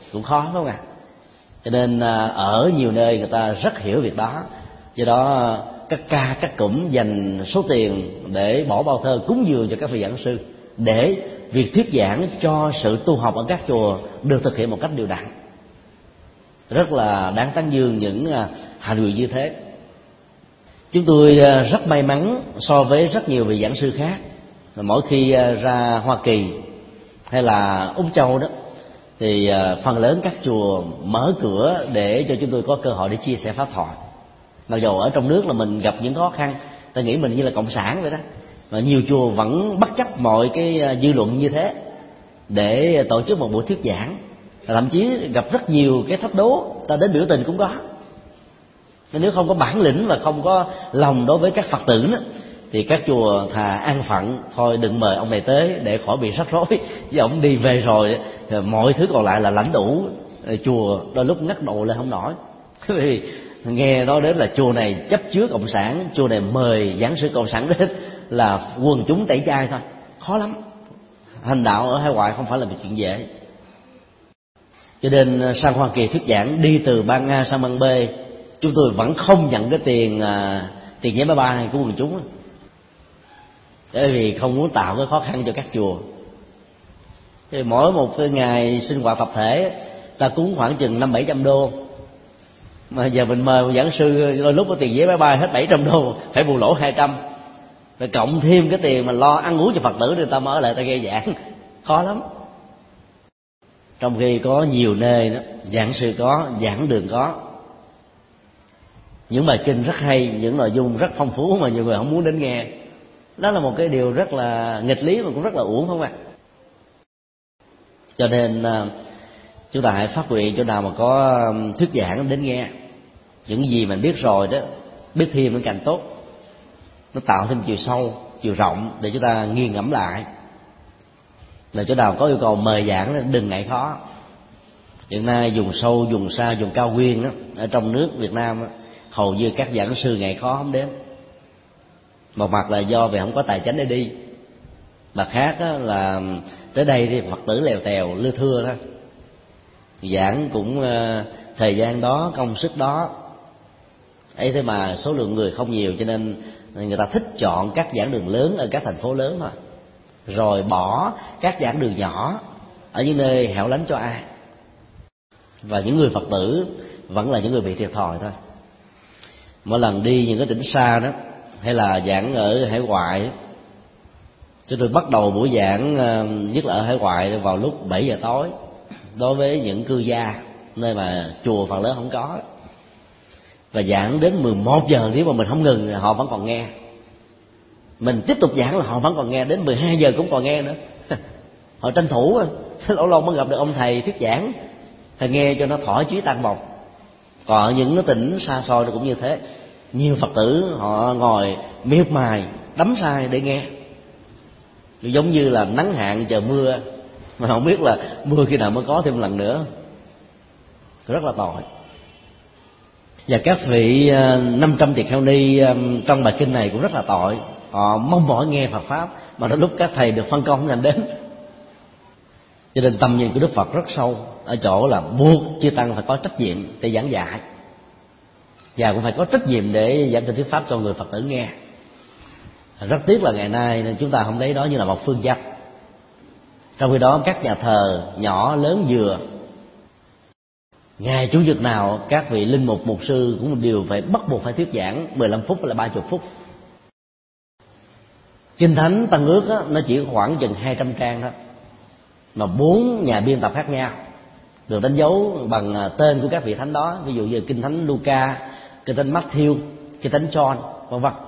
cũng khó phải không ạ? Cho nên ở nhiều nơi người ta rất hiểu việc đó, do đó các ca các cụm dành số tiền để bỏ bao thơ cúng dường cho các vị giảng sư, để việc thuyết giảng cho sự tu học ở các chùa được thực hiện một cách đều đặn. Rất là đáng tán dương những hành vi như thế. Chúng tôi rất may mắn so với rất nhiều vị giảng sư khác, mỗi khi ra Hoa Kỳ hay là Úc Châu đó, thì phần lớn các chùa mở cửa để cho chúng tôi có cơ hội để chia sẻ pháp thoại. Mặc dù ở trong nước là mình gặp những khó khăn, ta nghĩ mình như là cộng sản vậy đó, mà nhiều chùa vẫn bất chấp mọi cái dư luận như thế để tổ chức một buổi thuyết giảng. Thậm chí gặp rất nhiều cái thách đố, ta đến biểu tình cũng có. Nếu không có bản lĩnh và không có lòng đối với các Phật tử đó, thì các chùa thà an phận thôi, đừng mời ông này tới để khỏi bị rắc rối. Chứ ông đi về rồi thì mọi thứ còn lại là lãnh đủ, chùa đôi lúc ngắt đầu lên không nổi. Vì nghe nói đến là chùa này chấp chứa cộng sản, chùa này mời giảng sư cộng sản đến là quần chúng tẩy chay thôi, khó lắm. Hành đạo ở hải ngoại không phải là một chuyện dễ. Cho nên sang Hoa Kỳ thuyết giảng, đi từ bang A sang bang B, chúng tôi vẫn không nhận cái tiền à, tiền vé máy bay của quần chúng, bởi vì không muốn tạo cái khó khăn cho các chùa. Thì mỗi một cái ngày sinh hoạt tập thể ta cúng khoảng chừng năm bảy trăm đô, mà giờ mình mời một giảng sư đôi lúc có tiền vé máy bay hết bảy trăm đô, phải bù lỗ hai trăm, rồi cộng thêm cái tiền mà lo ăn uống cho Phật tử, người ta mở lại ta nghe giảng, khó lắm. Trong khi có nhiều nơi đó giảng sư có, giảng đường có, những bài kinh rất hay, những nội dung rất phong phú mà nhiều người không muốn đến nghe. Đó là một cái điều rất là nghịch lý mà cũng rất là uổng, không ạ? Cho nên chúng ta hãy phát nguyện chỗ nào mà có thuyết giảng đến nghe. Những gì mình biết rồi đó, biết thêm nó càng tốt, nó tạo thêm chiều sâu, chiều rộng để chúng ta nghiền ngẫm lại. Là chỗ nào có yêu cầu mời giảng đừng ngại khó. Hiện nay vùng sâu, vùng xa, vùng cao nguyên đó, ở trong nước Việt Nam đó, hầu như các giảng sư ngại khó không đến. Một mặt là do vì không có tài chánh để đi, mặt khác là tới đây thì Phật tử lèo tèo lưa thưa đó, giảng cũng thời gian đó, công sức đó ấy, thế mà số lượng người không nhiều, cho nên người ta thích chọn các giảng đường lớn ở các thành phố lớn thôi, rồi bỏ các giảng đường nhỏ ở những nơi hẻo lánh cho ai. Và những người Phật tử vẫn là những người bị thiệt thòi thôi. Mỗi lần đi những cái tỉnh xa đó, hay là giảng ở hải ngoại, chúng tôi bắt đầu buổi giảng nhất là ở hải ngoại vào lúc bảy giờ tối, đối với những cư gia nơi mà chùa phần lớn không có, và giảng đến mười một giờ, nếu mà mình không ngừng họ vẫn còn nghe. Mình tiếp tục giảng là họ vẫn còn nghe, đến mười hai giờ cũng còn nghe nữa. Họ tranh thủ, lâu lâu mới gặp được ông thầy thuyết giảng, thầy nghe cho nó thỏa chí tan bồng. Còn ở những cái tỉnh xa xôi nó cũng như thế, nhiều Phật tử họ ngồi miệt mài đắm sai để nghe, giống như là nắng hạn chờ mưa mà không biết là mưa khi nào mới có thêm lần nữa, rất là tội. Và các vị năm trăm tỳ kheo ni trong bài kinh này cũng rất là tội, họ mong mỏi nghe Phật pháp mà đến lúc các thầy được phân công không làm đến. Cho nên tầm nhìn của Đức Phật rất sâu ở chỗ là buộc chư tăng phải có trách nhiệm để giảng dạy, và cũng phải có trách nhiệm để giảng kinh thuyết pháp cho người Phật tử nghe. Rất tiếc là ngày nay chúng ta không lấy đó như là một phương châm. Trong khi đó các nhà thờ nhỏ lớn vừa, ngày chủ nhật nào các vị linh mục mục sư cũng đều phải bắt buộc phải thuyết giảng mười lăm phút hay là ba mươi phút. Kinh thánh Tăng Ước đó, nó chỉ khoảng chừng hai trăm trang đó, mà bốn nhà biên tập khác nhau được đánh dấu bằng tên của các vị thánh đó, ví dụ như kinh thánh Luca, kinh thánh Matthew, kinh thánh John, vân vân.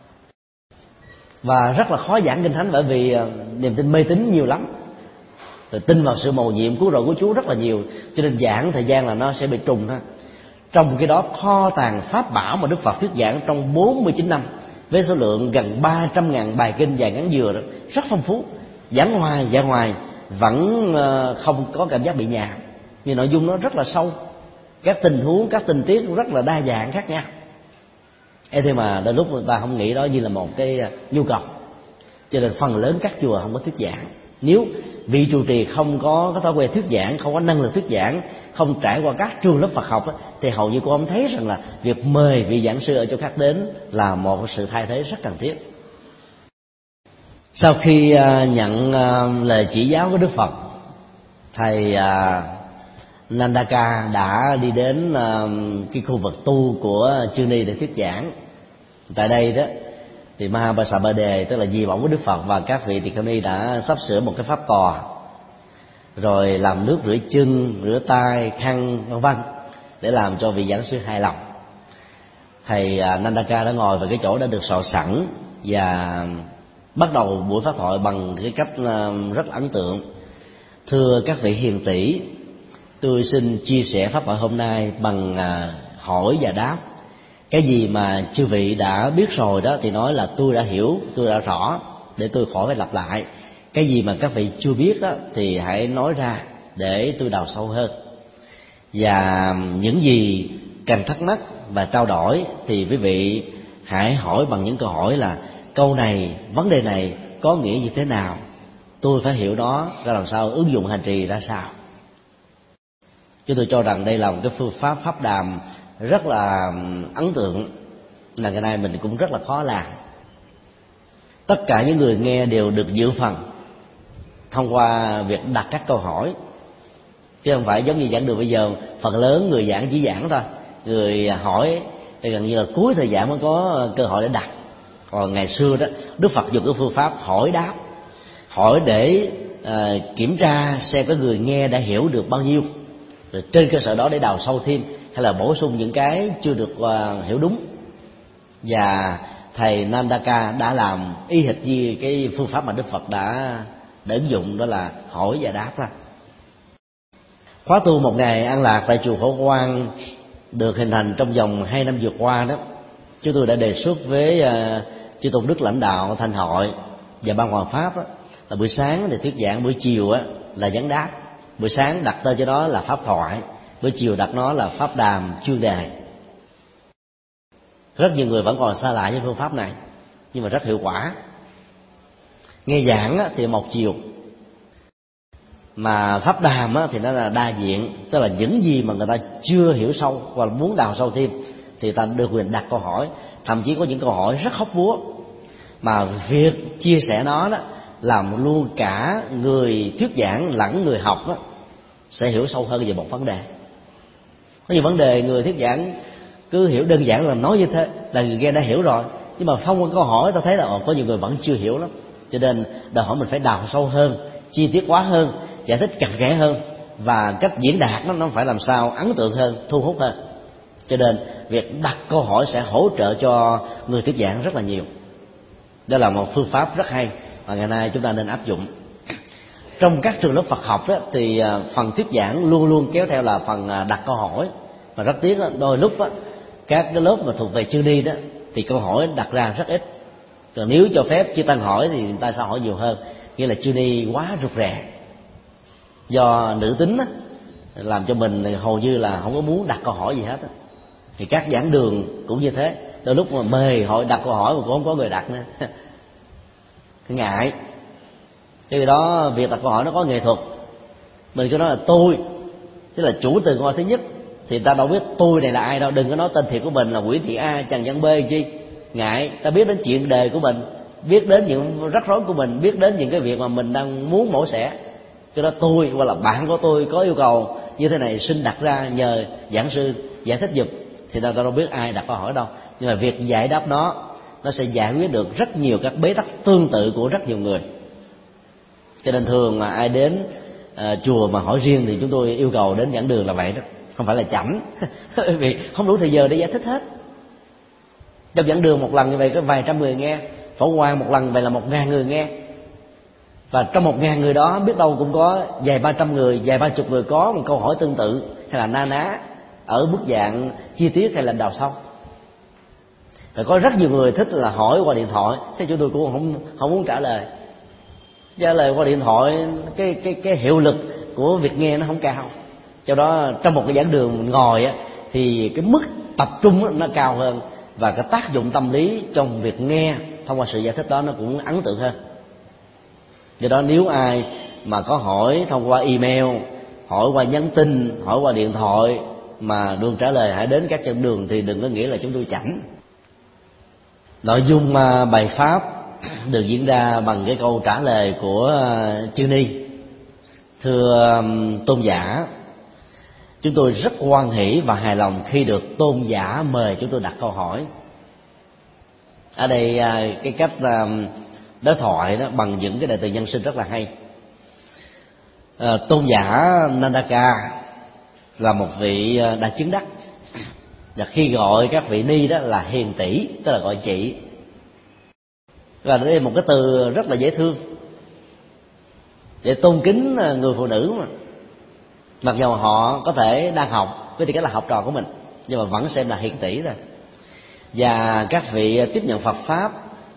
Và rất là khó giảng kinh thánh bởi vì niềm tin mê tín nhiều lắm, rồi tin vào sự mầu nhiệm cứu rỗi của Chúa rất là nhiều, cho nên giảng thời gian là nó sẽ bị trùng ha. Trong cái đó kho tàng pháp bảo mà Đức Phật thuyết giảng trong bốn mươi chín năm với số lượng gần ba trăm ngàn bài kinh dài ngắn dừa đó, rất phong phú. Giảng ngoài giảng ngoài vẫn không có cảm giác bị nhàm, vì nội dung nó rất là sâu, các tình huống, các tình tiết rất là đa dạng khác nhau. Ê, thế mà đôi lúc người ta không nghĩ đó như là một cái nhu cầu, cho nên phần lớn các chùa không có thuyết giảng. Nếu vị trụ trì không có cái thói quen thuyết giảng, không có năng lực thuyết giảng, không trải qua các trường lớp Phật học á, thì hầu như cô không thấy rằng là việc mời vị giảng sư ở chỗ khác đến là một sự thay thế rất cần thiết. Sau khi uh, nhận uh, lời chỉ giáo của Đức Phật, thầy uh, Nandaka đã đi đến uh, cái khu vực tu của Chư Ni để thuyết giảng. Tại đây đó thì Mahapasabade, tức là di bổng của Đức Phật, và các vị tỳ kheo ni đã sắp sửa một cái pháp tòa, rồi làm nước rửa chân, rửa tay, khăn vân vân để làm cho vị giảng sư hài lòng. Thầy Nandaka đã ngồi vào cái chỗ đã được soạn sẵn và bắt đầu buổi pháp thoại bằng cái cách rất ấn tượng. Thưa các vị hiền tỷ, tôi xin chia sẻ pháp thoại hôm nay bằng hỏi và đáp. Cái gì mà chư vị đã biết rồi đó thì nói là tôi đã hiểu, tôi đã rõ, để tôi khỏi phải lặp lại. Cái gì mà các vị chưa biết đó thì hãy nói ra để tôi đào sâu hơn. Và những gì cần thắc mắc và trao đổi thì quý vị hãy hỏi bằng những câu hỏi là câu này, vấn đề này có nghĩa như thế nào, tôi phải hiểu nó ra làm sao, ứng dụng hành trì ra sao. Chúng tôi cho rằng đây là một cái phương pháp pháp đàm rất là ấn tượng, là ngày nay mình cũng rất là khó làm. Tất cả những người nghe đều được dự phần thông qua việc đặt các câu hỏi, chứ không phải giống như giảng đường bây giờ phần lớn người giảng chỉ giảng thôi, người hỏi thì gần như là cuối thời giảng mới có cơ hội để đặt. Còn ngày xưa đó, Đức Phật dùng cái phương pháp hỏi đáp, hỏi để uh, kiểm tra xem cái người nghe đã hiểu được bao nhiêu, rồi trên cơ sở đó để đào sâu thêm hay là bổ sung những cái chưa được uh, hiểu đúng. Và thầy Nandaka đã làm y hệt như cái phương pháp mà Đức Phật đã đã ứng dụng, đó là hỏi và đáp thôi. Khóa tu một ngày an lạc tại chùa Phổ Quang được hình thành trong vòng hai năm vừa qua đó, chúng tôi đã đề xuất với uh, chư tôn đức lãnh đạo Thanh Hội và ban Hoàng Pháp đó, là buổi sáng thì thuyết giảng, buổi chiều á là vấn đáp. Buổi sáng đặt tên cho đó là pháp thoại, buổi chiều đặt nó là pháp đàm chuyên đề. Rất nhiều người vẫn còn xa lạ với phương pháp này, nhưng mà rất hiệu quả. Nghe giảng á, thì một chiều, mà pháp đàm á, thì nó là đa diện, tức là những gì mà người ta chưa hiểu sâu hoặc là muốn đào sâu thêm thì ta được quyền đặt câu hỏi. Thậm chí có những câu hỏi rất hóc búa mà việc chia sẻ nó đó làm luôn cả người thuyết giảng lẫn người học đó sẽ hiểu sâu hơn về một vấn đề. Có nhiều vấn đề người thuyết giảng cứ hiểu đơn giản là nói như thế là người nghe đã hiểu rồi, nhưng mà thông qua câu hỏi ta thấy là có nhiều người vẫn chưa hiểu lắm. Cho nên đòi hỏi mình phải đào sâu hơn, chi tiết hóa hơn, giải thích cặn kẽ hơn, và cách diễn đạt nó nó phải làm sao ấn tượng hơn, thu hút hơn. Cho nên việc đặt câu hỏi sẽ hỗ trợ cho người thuyết giảng rất là nhiều. Đó là một phương pháp rất hay mà ngày nay chúng ta nên áp dụng. Trong các trường lớp Phật học đó, thì phần thuyết giảng luôn luôn kéo theo là phần đặt câu hỏi. Và rất tiếc đó, đôi lúc đó, các cái lớp mà thuộc về chư ni đó thì câu hỏi đặt ra rất ít. Còn nếu cho phép chư tăng hỏi thì người ta sẽ hỏi nhiều hơn, nghĩa là chư ni quá rụt rè. Do nữ tính đó, làm cho mình hầu như là không có muốn đặt câu hỏi gì hết đó. Thì các giảng đường cũng như thế, đôi lúc mà mời hỏi đặt câu hỏi mà cũng không có người đặt nữa. Cái ngại. Cái đó việc đặt câu hỏi nó có nghệ thuật. Mình cứ nói là tôi, tức là chủ từ câu thứ nhất, thì ta đâu biết tôi này là ai đâu. Đừng có nói tên thiệt của mình là Nguyễn Thị A, Trần Văn B chi. Ngại. Ta biết đến chuyện đề của mình, biết đến những rắc rối của mình, biết đến những cái việc mà mình đang muốn mổ xẻ. Cái đó tôi hoặc là bạn của tôi có yêu cầu như thế này, xin đặt ra nhờ giảng sư giải thích giùm, thì ta đâu biết ai đặt câu hỏi đâu. Nhưng mà việc giải đáp nó nó sẽ giải quyết được rất nhiều các bế tắc tương tự của rất nhiều người. Cho nên thường mà ai đến uh, chùa mà hỏi riêng thì chúng tôi yêu cầu đến giảng đường là vậy đó, không phải là chảnh. Vì không đủ thời giờ để giải thích hết. Trong giảng đường một lần như vậy có vài trăm người nghe, Phổ Quang một lần vậy là một ngàn người nghe, và trong một ngàn người đó biết đâu cũng có vài ba trăm người, vài ba chục người có một câu hỏi tương tự hay là na ná ở mức dạng chi tiết hay là đào sâu. Rồi có rất nhiều người thích là hỏi qua điện thoại, thế chúng tôi cũng không không muốn trả lời. Trả lời qua điện thoại cái cái cái hiệu lực của việc nghe nó không cao. Do đó trong một cái giảng đường mình ngồi á thì cái mức tập trung nó cao hơn, và cái tác dụng tâm lý trong việc nghe thông qua sự giải thích đó nó cũng ấn tượng hơn. Do đó nếu ai mà có hỏi thông qua email, hỏi qua nhắn tin, hỏi qua điện thoại mà luôn trả lời hãy đến các chân đường thì đừng có nghĩ là chúng tôi chảnh. Nội dung bài pháp được diễn ra bằng cái câu trả lời của chư Ni: thưa tôn giả, chúng tôi rất hoan hỷ và hài lòng khi được tôn giả mời chúng tôi đặt câu hỏi. Ở đây cái cách đối thoại đó bằng những cái đề từ nhân sinh rất là hay. À, tôn giả Nandaka là một vị đã chứng đắc, và khi gọi các vị ni đó là hiền tỷ, tức là gọi chị. Và đây là một cái từ rất là dễ thương để tôn kính người phụ nữ mà, mặc dù họ có thể đang học với tư cách là học trò của mình, nhưng mà vẫn xem là hiền tỷ thôi. Và các vị tiếp nhận Phật pháp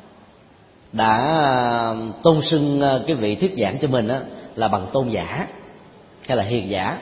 đã tôn xưng cái vị thuyết giảng cho mình đó là bằng tôn giả hay là hiền giả,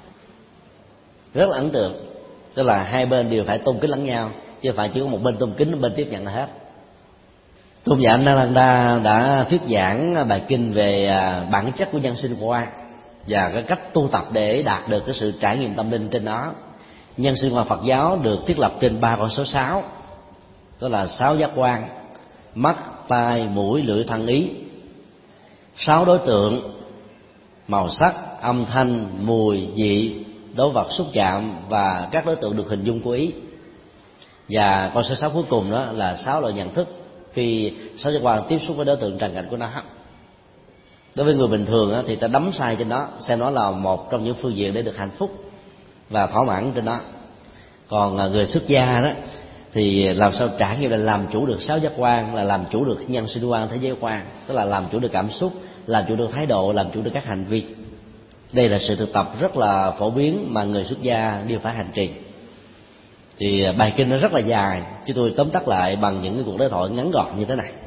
rất là ấn tượng. Tức là hai bên đều phải tôn kính lẫn nhau, chứ không phải chỉ có một bên tôn kính, bên tiếp nhận là hết. Tôn giả Nalanda đã thuyết giảng bài kinh về bản chất của nhân sinh quan và cái cách tu tập để đạt được cái sự trải nghiệm tâm linh trên đó. Nhân sinh quan Phật giáo được thiết lập trên ba con số sáu, đó là sáu giác quan: mắt, tai, mũi, lưỡi, thân, ý. Sáu đối tượng: màu sắc, âm thanh, mùi, vị, đối vật xúc chạm và các đối tượng được hình dung của ý. Và con số sáu cuối cùng đó là sáu loại nhận thức khi sáu giác quan tiếp xúc với đối tượng trần cảnh của nó. Đối với người bình thường thì ta đắm sai trên đó, xem nó là một trong những phương diện để được hạnh phúc và thỏa mãn trên đó. Còn người xuất gia đó thì làm sao trải nghiệm là làm chủ được sáu giác quan, là làm chủ được nhân sinh quan, thế giới quan, tức là làm chủ được cảm xúc, làm chủ được thái độ, làm chủ được các hành vi. Đây là sự thực tập rất là phổ biến mà người xuất gia đều phải hành trì. Thì bài kinh nó rất là dài, chứ tôi tóm tắt lại bằng những cái cuộc đối thoại ngắn gọn như thế này.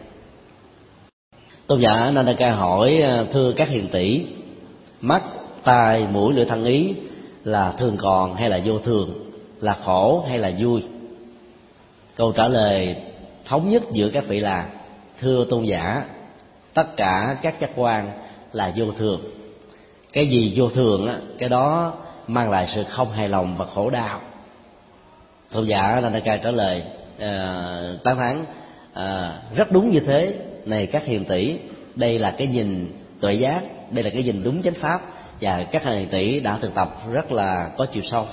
Tôn giả Nandaka hỏi: thưa các hiền tỷ, mắt, tai, mũi, lưỡi, thân, ý là thường còn hay là vô thường, là khổ hay là vui? Câu trả lời thống nhất giữa các vị là: thưa tôn giả, tất cả các giác quan là vô thường. Cái gì vô thường á, cái đó mang lại sự không hài lòng và khổ đau. Tôn giả Nandaka trả lời uh, tán thán: uh, rất đúng như thế này các hiền tỷ, đây là cái nhìn tuệ giác, đây là cái nhìn đúng chánh pháp, và các hiền tỷ đã thực tập rất là có chiều sâu.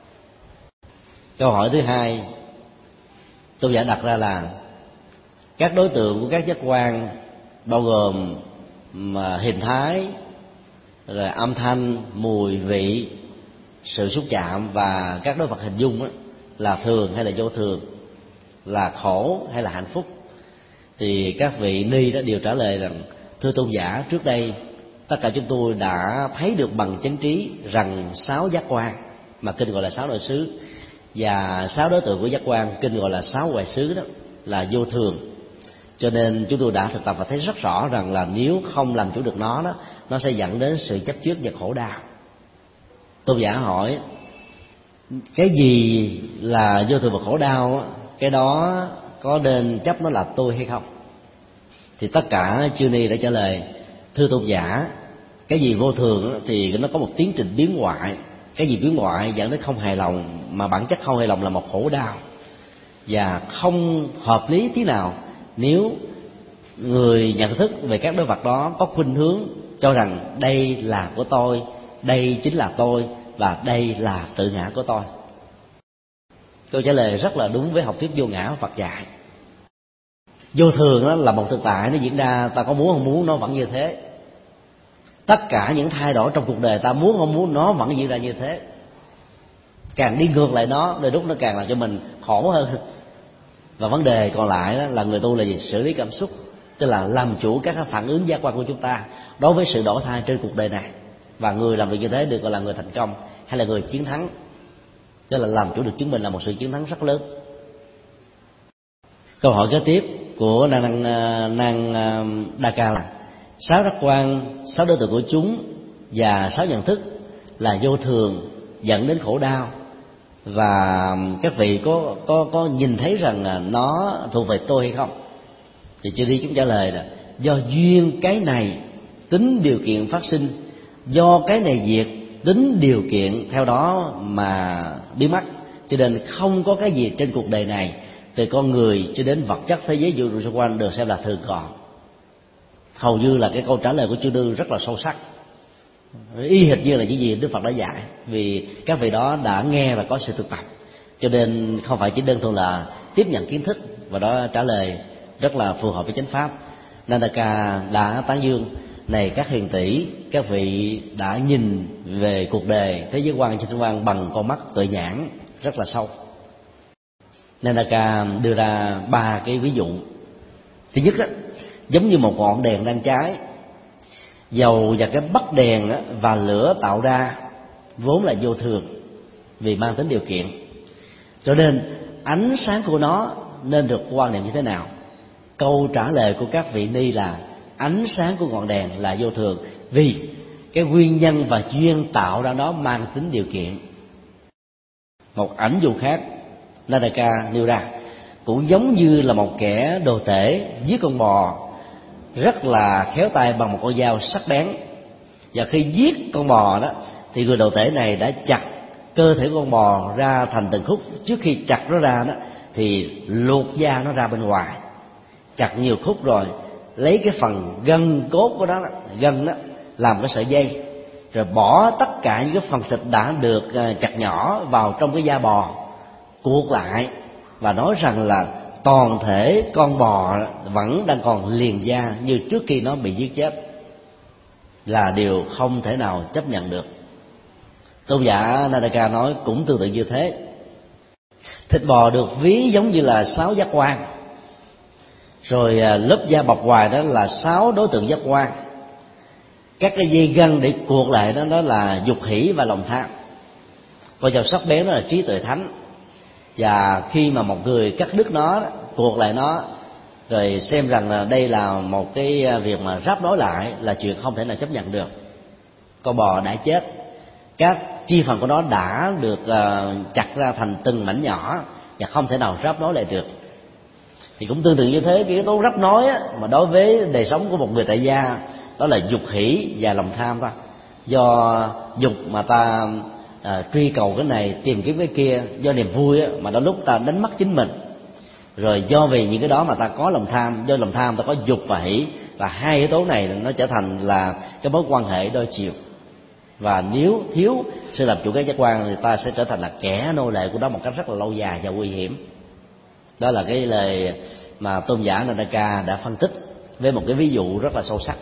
Câu hỏi thứ hai tôn giả đặt ra là: các đối tượng của các giác quan bao gồm mà hình thái, rồi âm thanh, mùi, vị, sự xúc chạm và các đối vật hình dung á, là thường hay là vô thường, là khổ hay là hạnh phúc? Thì các vị ni đã đều trả lời rằng: thưa tôn giả, trước đây tất cả chúng tôi đã thấy được bằng chánh trí rằng sáu giác quan mà kinh gọi là sáu nội xứ, và sáu đối tượng của giác quan kinh gọi là sáu hoài xứ đó là vô thường. Cho nên chúng tôi đã thực tập và thấy rất rõ rằng là nếu không làm chủ được nó đó, nó sẽ dẫn đến sự chấp trước và khổ đau. Tôn giả hỏi: cái gì là vô thường và khổ đau, cái đó có nên chấp nó là tôi hay không? Thì tất cả chư ni đã trả lời: thưa tôn giả, cái gì vô thường thì nó có một tiến trình biến hoại, cái gì biến hoại dẫn đến không hài lòng, mà bản chất không hài lòng là một khổ đau, và không hợp lý tí nào nếu người nhận thức về các đối vật đó có khuynh hướng cho rằng đây là của tôi, đây chính là tôi, và đây là tự ngã của tôi. Câu trả lời rất là đúng với học thuyết vô ngã của Phật dạy. Vô thường đó là một thực tại, nó diễn ra, ta có muốn không muốn nó vẫn như thế. Tất cả những thay đổi trong cuộc đời ta muốn không muốn nó vẫn diễn ra như thế. Càng đi ngược lại nó, đôi lúc nó càng làm cho mình khổ hơn. Và vấn đề còn lại đó là người tu là gì? Xử lý cảm xúc, tức là làm chủ các phản ứng giác quan của chúng ta đối với sự đổi thay trên cuộc đời này. Và người làm việc như thế được gọi là người thành công hay là người chiến thắng, tức là làm chủ được chính mình là một sự chiến thắng rất lớn. Câu hỏi kế tiếp của Nang Nang Daka là: sáu giác quan, sáu đối tượng của chúng và sáu nhận thức là vô thường dẫn đến khổ đau, và các vị có có có nhìn thấy rằng nó thuộc về tôi hay không? Thì chưa đi chúng trả lời là: do duyên cái này tính điều kiện phát sinh, do cái này diệt, tính điều kiện theo đó mà biến mất. Cho nên không có cái gì trên cuộc đời này, từ con người cho đến vật chất thế giới vũ trụ xung quanh, được xem là thường còn. Hầu như là cái câu trả lời của Chư Đức rất là sâu sắc, y hệt như là những gì Đức Phật đã dạy, vì các vị đó đã nghe và có sự thực tập, cho nên không phải chỉ đơn thuần là tiếp nhận kiến thức, và đó trả lời rất là phù hợp với chánh pháp. Nandaka đã tán dương: này các hiền tỷ, các vị đã nhìn về cuộc đời, thế giới quan, chân quan bằng con mắt tuệ nhãn rất là sâu. Nandaka đưa ra ba cái ví dụ. Thứ nhất đó, giống như một ngọn đèn đang cháy, dầu và cái bắt đèn và lửa tạo ra vốn là vô thường, vì mang tính điều kiện, cho nên ánh sáng của nó nên được quan niệm như thế nào? Câu trả lời của các vị ni là ánh sáng của ngọn đèn là vô thường, vì cái nguyên nhân và duyên tạo ra nó mang tính điều kiện. Một ảnh dụ khác Nandaka nêu ra cũng giống như là một kẻ đồ tể giết con bò rất là khéo tay bằng một con dao sắc bén, và khi giết con bò đó thì người đồ tể này đã chặt cơ thể con bò ra thành từng khúc. Trước khi chặt nó ra đó thì luộc da nó ra bên ngoài, chặt nhiều khúc rồi lấy cái phần gân cốt của đó, gân đó làm cái sợi dây, rồi bỏ tất cả những cái phần thịt đã được chặt nhỏ vào trong cái da bò, cuộn lại và nói rằng là toàn thể con bò vẫn đang còn liền da như trước khi nó bị giết chết, là điều không thể nào chấp nhận được. Tôn giả Nandaka nói cũng tương tự như thế. Thịt bò được ví giống như là sáu giác quan, rồi lớp da bọc ngoài đó là sáu đối tượng giác quan. Các cái dây gân để cuộn lại đó, đó là dục hỷ và lòng tham. Con dao sắc bén đó là trí tuệ thánh, và khi mà một người cắt đứt nó, cuộn lại nó, rồi xem rằng là đây là một cái việc mà ráp nối lại, là chuyện không thể nào chấp nhận được. Con bò đã chết, các chi phần của nó đã được uh, chặt ra thành từng mảnh nhỏ và không thể nào ráp nối lại được. Thì cũng tương tự như thế, cái yếu tố ráp nối á, mà đối với đời sống của một người tại gia đó là dục hỷ và lòng tham thôi. Do dục mà ta à, truy cầu cái này, tìm kiếm cái kia, do niềm vui á, mà đôi lúc ta đánh mất chính mình. Rồi do vì những cái đó mà ta có lòng tham, do lòng tham ta có dục và hỷ, và hai yếu tố này nó trở thành là cái mối quan hệ đôi chiều. Và nếu thiếu sự làm chủ các giác quan thì ta sẽ trở thành là kẻ nô lệ của nó một cách rất là lâu dài và nguy hiểm. Đó là cái lời mà tôn giả Nandaka đã phân tích với một cái ví dụ rất là sâu sắc.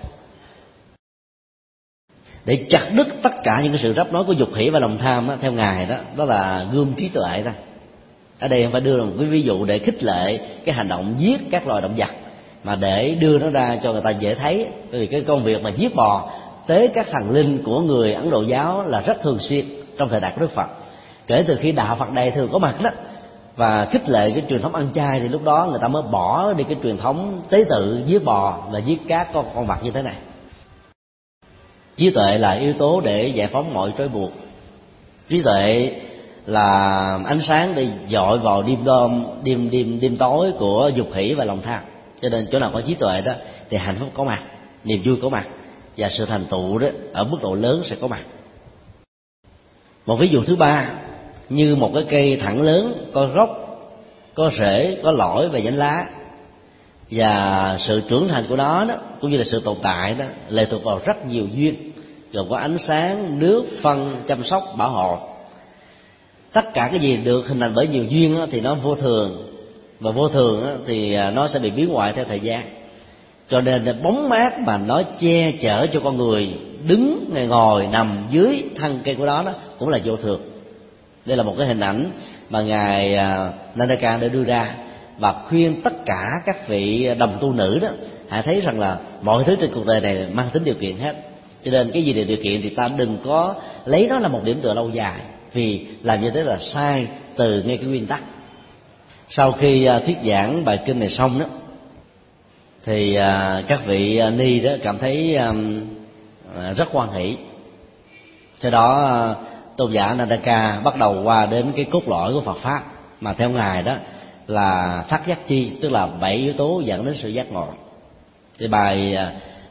Để chặt đứt tất cả những cái sự ráp nối của dục hỷ và lòng tham đó, theo ngài đó, đó là gươm trí tuệ đó. Ở đây em phải đưa ra một cái ví dụ để khích lệ cái hành động giết các loài động vật, mà để đưa nó ra cho người ta dễ thấy. Bởi vì cái công việc mà giết bò tế các thần linh của người Ấn Độ giáo là rất thường xuyên trong thời đại của Đức Phật. Kể từ khi đạo Phật Đại Thừa có mặt đó và khích lệ cái truyền thống ăn chay, thì lúc đó người ta mới bỏ đi cái truyền thống tế tự giết bò và giết các con con vật như thế này. Trí tuệ là yếu tố để giải phóng mọi trói buộc. Trí tuệ là ánh sáng để dọi vào đêm đom đêm đêm đêm tối của dục hỷ và lòng tham. Cho nên chỗ nào có trí tuệ đó thì hạnh phúc có mặt, niềm vui có mặt, và sự thành tựu đó ở mức độ lớn sẽ có mặt. Một ví dụ thứ ba, như một cái cây thẳng lớn, có gốc, có rễ, có lõi và nhánh lá, và sự trưởng thành của nó đó, cũng như là sự tồn tại đó, lệ thuộc vào rất nhiều duyên, gồm có ánh sáng, nước, phân, chăm sóc, bảo hộ. Tất cả cái gì được hình thành bởi nhiều duyên đó, thì nó vô thường, và vô thường đó, thì nó sẽ bị biến hoại theo thời gian. Cho nên bóng mát mà nó che chở cho con người đứng, ngồi, nằm dưới thân cây của nó đó cũng là vô thường. Đây là một cái hình ảnh mà ngài Nandaka đã đưa ra, và khuyên tất cả các vị đồng tu nữ đó hãy thấy rằng là mọi thứ trên cuộc đời này mang tính điều kiện hết. Cho nên cái gì là điều kiện thì ta đừng có lấy nó là một điểm tựa lâu dài, vì làm như thế là sai từ ngay cái nguyên tắc. Sau khi thuyết giảng bài kinh này xong đó, thì các vị ni đó cảm thấy rất hoan hỷ. Sau đó tôn giả Nandaka bắt đầu qua đến cái cốt lõi của Phật pháp, mà theo ngài đó là thắc giác chi, tức là bảy yếu tố dẫn đến sự giác ngộ. Thì bài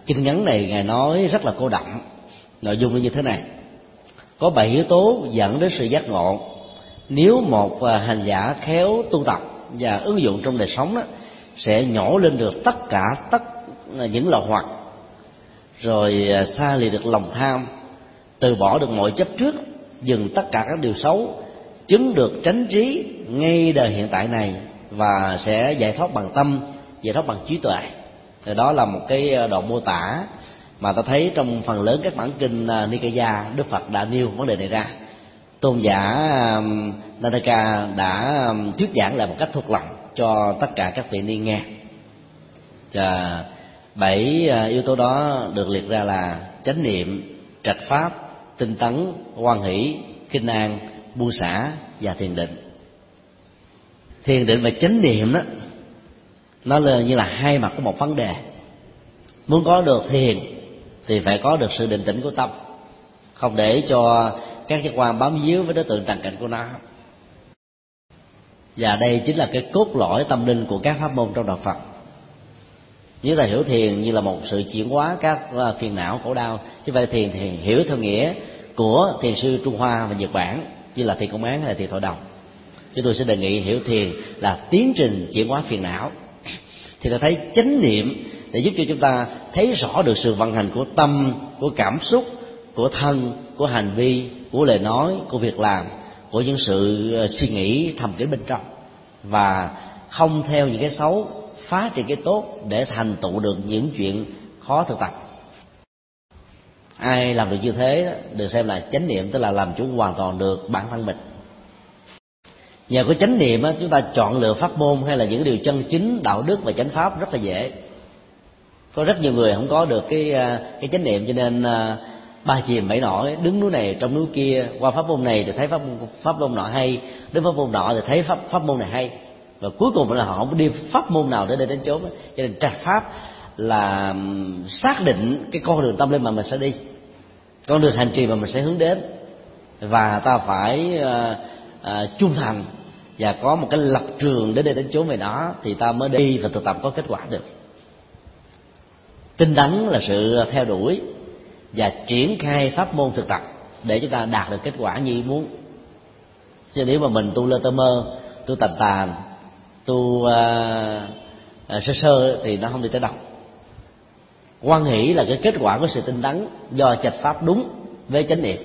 Kinh ngắn này Ngài nói rất là cô đọng. Nội dung như thế này: có bảy yếu tố dẫn đến sự giác ngộ. Nếu một hành giả khéo tu tập và ứng dụng trong đời sống đó, sẽ nhổ lên được tất cả tất những lậu hoặc, rồi xa lìa được lòng tham, từ bỏ được mọi chấp trước, dừng tất cả các điều xấu, chứng được chánh trí ngay đời hiện tại này, và sẽ giải thoát bằng tâm, giải thoát bằng trí tuệ. Thì đó là một cái đoạn mô tả mà ta thấy trong phần lớn các bản kinh Nikaya, Đức Phật đã nêu vấn đề này ra. Tôn giả Nandaka đã thuyết giảng lại một cách thuộc lòng cho tất cả các vị ni nghe. Và bảy yếu tố đó được liệt ra là chánh niệm, trạch pháp, tinh tấn, hoan hỷ, kinh an, buông xả và thiền định. Thiền định và chánh niệm đó, nó là như là hai mặt của một vấn đề. Muốn có được thiền thì phải có được sự định tĩnh của tâm, không để cho các giác quan bám víu với đối tượng trần cảnh của nó. Và đây chính là cái cốt lõi tâm linh của các pháp môn trong đạo Phật. Nếu ta hiểu thiền như là một sự chuyển hóa các phiền não khổ đau, chứ phải thiền thì hiểu theo nghĩa của thiền sư Trung Hoa và Nhật Bản, như là thiền công án hay là thiền thọ đồng. Chúng tôi sẽ đề nghị hiểu thiền là tiến trình chuyển hóa phiền não. Thì ta thấy chánh niệm để giúp cho chúng ta thấy rõ được sự vận hành của tâm, của cảm xúc, của thân, của hành vi, của lời nói, của việc làm, của những sự suy nghĩ thầm kín bên trong, và không theo những cái xấu, phá trị cái tốt để thành tựu được những chuyện khó thực tập. Ai làm được như thế đó, được xem là chánh niệm, tức là làm chủ hoàn toàn được bản thân mình. Nhờ có chánh niệm á, chúng ta chọn lựa pháp môn hay là những điều chân chính, đạo đức và chánh pháp rất là dễ. Có rất nhiều người không có được cái cái chánh niệm, cho nên ba chìm bảy nổi, đứng núi này trong núi kia, qua pháp môn này thì thấy pháp pháp môn nọ hay, đến pháp môn nọ thì thấy pháp pháp môn này hay, và cuối cùng là họ không đi pháp môn nào để đi đến chốn. Cho nên trạch pháp là xác định cái con đường tâm linh mà mình sẽ đi, con đường hành trì mà mình sẽ hướng đến, và ta phải uh, uh, trung thành và có một cái lập trường để đi đến chốn về đó, thì ta mới đi và thực tập có kết quả được. Tinh tấn là sự theo đuổi và triển khai pháp môn thực tập để chúng ta đạt được kết quả như ý muốn. Chứ nếu mà mình tu lơ tơ mơ, tu tàn tàn, tu uh, uh, sơ sơ thì nó không đi tới đâu. Hoan hỷ là cái kết quả của sự tinh tấn do trạch pháp đúng với chánh niệm.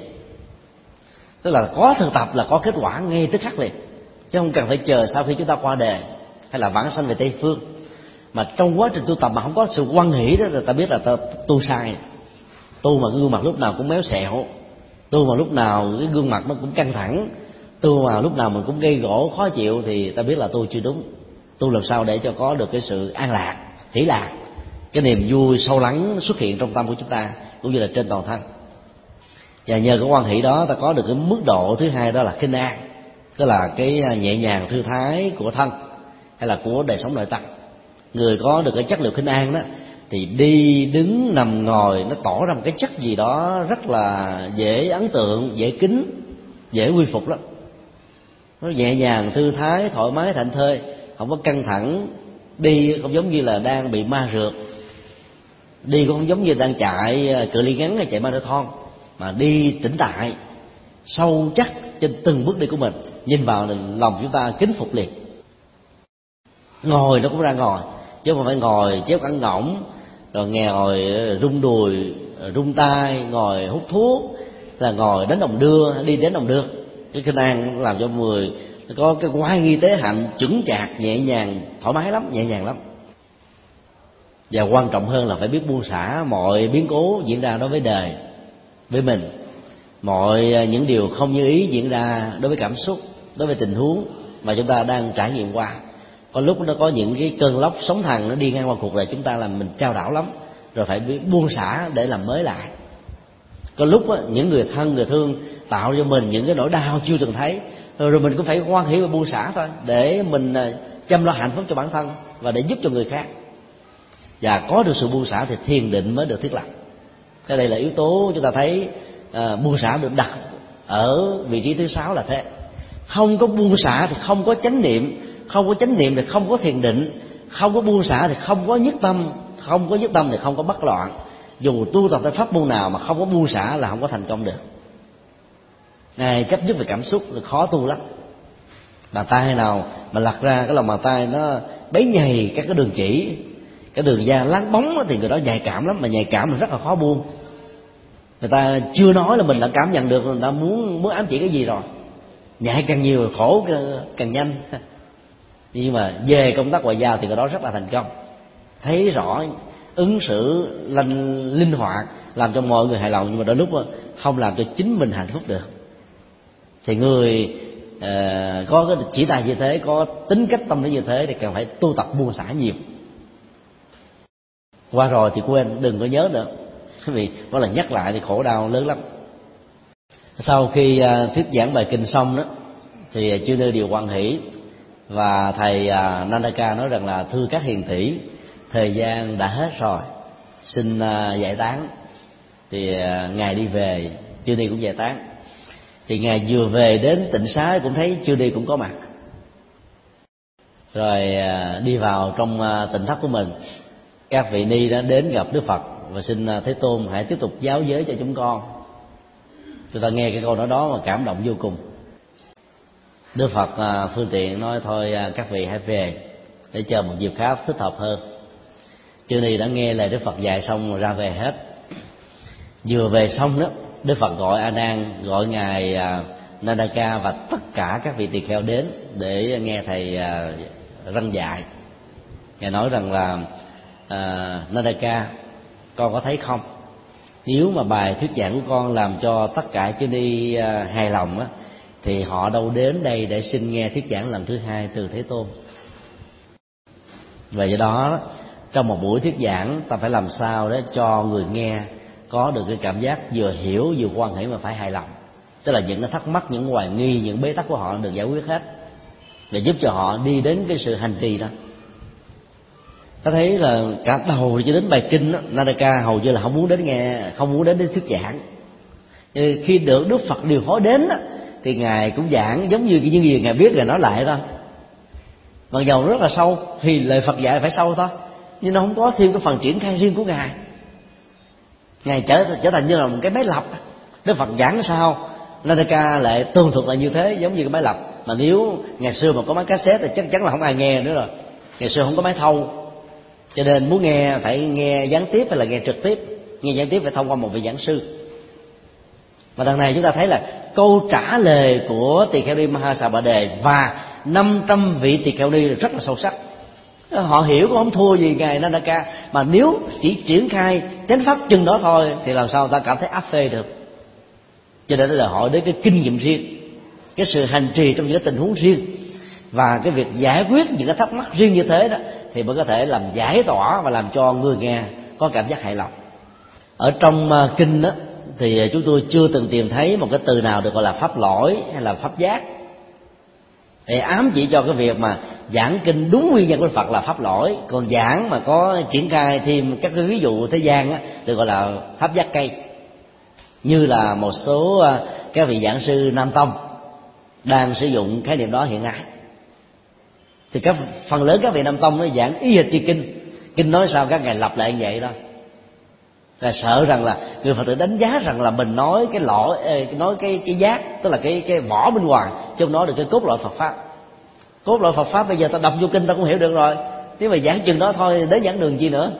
Tức là có thực tập là có kết quả ngay tức khắc liền, chứ không cần phải chờ sau khi chúng ta qua đề hay là vãng sanh về Tây Phương. Mà trong quá trình tu tập mà không có sự hoan hỷ đó, thì ta biết là ta tu sai. Tu mà gương mặt lúc nào cũng méo xẹo, tu mà lúc nào cái gương mặt nó cũng căng thẳng, tu mà lúc nào mình cũng gây gỗ khó chịu, thì ta biết là tu chưa đúng. Tu làm sao để cho có được cái sự an lạc, hỷ lạc, cái niềm vui sâu lắng xuất hiện trong tâm của chúng ta cũng như là trên toàn thân. Và nhờ cái hoan hỷ đó ta có được cái mức độ thứ hai, đó là khinh an, tức là cái nhẹ nhàng thư thái của thân hay là của đời sống nội tâm. Người có được cái chất liệu khinh an đó thì đi đứng nằm ngồi nó tỏ ra một cái chất gì đó rất là dễ ấn tượng, dễ kính, dễ quy phục lắm. Nó nhẹ nhàng thư thái, thoải mái, thảnh thơi, không có căng thẳng. Đi không giống như là đang bị ma rượt, đi cũng không giống như đang chạy cự ly ngắn hay chạy marathon, mà đi tĩnh tại, sâu chắc trên từng bước đi của mình. Nhìn vào là lòng chúng ta kính phục liền. Ngồi nó cũng ra ngồi, chứ không phải ngồi chéo cẳng ngỗng, rồi nghe ngồi rung đùi, rung tay, ngồi hút thuốc, là ngồi đánh đồng đưa, đi đến đồng đưa. Cái kinh an làm cho người có cái oai nghi tế hạnh chững chạc, nhẹ nhàng, thoải mái lắm, nhẹ nhàng lắm. Và quan trọng hơn là phải biết buông xả mọi biến cố diễn ra đối với đời, với mình, mọi những điều không như ý diễn ra đối với cảm xúc, đối với tình huống mà chúng ta đang trải nghiệm qua. Có lúc nó có những cái cơn lốc sóng thần nó đi ngang qua cuộc đời chúng ta làm mình trao đảo lắm, rồi phải biết buông xả để làm mới lại. Có lúc á, những người thân người thương tạo cho mình những cái nỗi đau chưa từng thấy, rồi, rồi mình cũng phải hoan hỷ và buông xả thôi, để mình chăm lo hạnh phúc cho bản thân và để giúp cho người khác. Và có được sự buông xả thì thiền định mới được thiết lập. Thế đây là yếu tố chúng ta thấy à, buông xả được đặt ở vị trí thứ sáu là thế. Không có buông xả thì không có chánh niệm, không có chánh niệm thì không có thiền định, không có buông xả thì không có nhất tâm, không có nhất tâm thì không có bất loạn, dù tu tập tới pháp môn nào mà không có buông xả là không có thành công được. Ngài chấp nhất về cảm xúc là khó tu lắm. Bàn tay nào mà lật ra cái lòng bàn tay nó bấy nhầy các cái đường chỉ, cái đường da láng bóng thì người đó nhạy cảm lắm, mà nhạy cảm là rất là khó buông. Người ta chưa nói là mình đã cảm nhận được, người ta muốn muốn ám chỉ cái gì rồi. Nhạy càng nhiều khổ càng nhanh. Nhưng mà về công tác ngoại giao thì cái đó rất là thành công, thấy rõ ứng xử lanh linh hoạt, làm cho mọi người hài lòng, nhưng mà đôi lúc không làm cho chính mình hạnh phúc được. Thì người uh, có cái chỉ tài như thế, có tính cách tâm lý như thế thì cần phải tu tập buông xả nhiều. Qua rồi thì quên, đừng có nhớ nữa, vì mỗi lần nhắc lại thì khổ đau lớn lắm. Sau khi uh, thuyết giảng bài kinh xong đó, thì chư Nư đều hoan hỷ, và thầy uh, Nandaka nói rằng là thưa các hiền thủy, thời gian đã hết rồi, xin uh, giải tán. Thì uh, ngài đi về, chư Ni cũng giải tán. Thì ngài vừa về đến tịnh xá cũng thấy chư Ni cũng có mặt, rồi uh, đi vào trong uh, tịnh thất của mình. Các vị ni đã đến gặp Đức Phật và xin uh, Thế Tôn hãy tiếp tục giáo giới cho chúng con. Chúng ta nghe cái câu nói đó mà cảm động vô cùng. Đức Phật uh, phương tiện nói thôi uh, các vị hãy về để chờ một dịp khác thích hợp hơn. Chư Ni đã nghe lời Đức Phật dạy xong rồi ra về hết. Vừa về xong đó, Đức Phật gọi A Nan, gọi ngài uh, Nandaka và tất cả các vị tỳ kheo đến để nghe thầy uh, răng dạy. Ngài nói rằng là uh, Nandaka, con có thấy không, nếu mà bài thuyết giảng của con làm cho tất cả chư Ni uh, hài lòng á, thì họ đâu đến đây để xin nghe thuyết giảng lần thứ hai từ Thế Tôn. Và do đó trong một buổi thuyết giảng ta phải làm sao để cho người nghe có được cái cảm giác vừa hiểu vừa hoan hỷ mà phải hài lòng. Tức là những cái thắc mắc, những hoài nghi, những bế tắc của họ được giải quyết hết, để giúp cho họ đi đến cái sự hành trì đó. Ta thấy là cả đầu cho đến bài kinh đó, Nandaka hầu như là không muốn đến nghe, không muốn đến đến thuyết giảng. Khi được Đức Phật điều phối đến đó, thì ngài cũng giảng giống như những gì ngài biết ngài nói lại thôi. Mặc dầu rất là sâu, thì lời Phật dạy phải sâu thôi, nhưng nó không có thêm cái phần triển khai riêng của ngài. Ngài trở trở thành như là một cái máy lập. Đức Phật giảng sao, Nandaka lại tường thuật lại như thế, giống như cái máy lập. Mà nếu ngày xưa mà có máy cassette thì chắc chắn là không ai nghe nữa rồi. Ngày xưa không có máy thâu, cho nên muốn nghe phải nghe gián tiếp hay là nghe trực tiếp. Nghe gián tiếp phải thông qua một vị giảng sư. Và đằng này chúng ta thấy là câu trả lời của Tỳ Kheo Ni Mahasabha và năm trăm vị Tỳ Kheo Ni rất là sâu sắc. Họ hiểu cũng không thua gì ngài Nandaka, mà nếu chỉ triển khai chánh pháp chừng đó thôi thì làm sao ta cảm thấy áp phê được. Cho nên là họ đến cái kinh nghiệm riêng, cái sự hành trì trong những cái tình huống riêng, và cái việc giải quyết những cái thắc mắc riêng như thế đó, thì mới có thể làm giải tỏa và làm cho người nghe có cảm giác hài lòng. Ở trong uh, kinh đó thì chúng tôi chưa từng tìm thấy một cái từ nào được gọi là pháp lỗi hay là pháp giác, để ám chỉ cho cái việc mà giảng kinh đúng nguyên nhân của Phật là pháp lỗi, còn giảng mà có triển khai thêm các cái ví dụ thế gian á, được gọi là pháp giác cây. Như là một số các vị giảng sư Nam Tông đang sử dụng khái niệm đó hiện nay. Thì các phần lớn các vị Nam Tông nó giảng y hệt như kinh, kinh nói sao các ngài lặp lại như vậy đó, là sợ rằng là người Phật tử đánh giá rằng là mình nói cái lõi, nói cái cái giác, tức là cái cái vỏ bên ngoài, chứ không nói được cái cốt lõi Phật pháp. Cốt lõi Phật pháp bây giờ ta đọc vô kinh ta cũng hiểu được rồi, nếu mà giảng chừng đó thôi đến giảng đường chi nữa.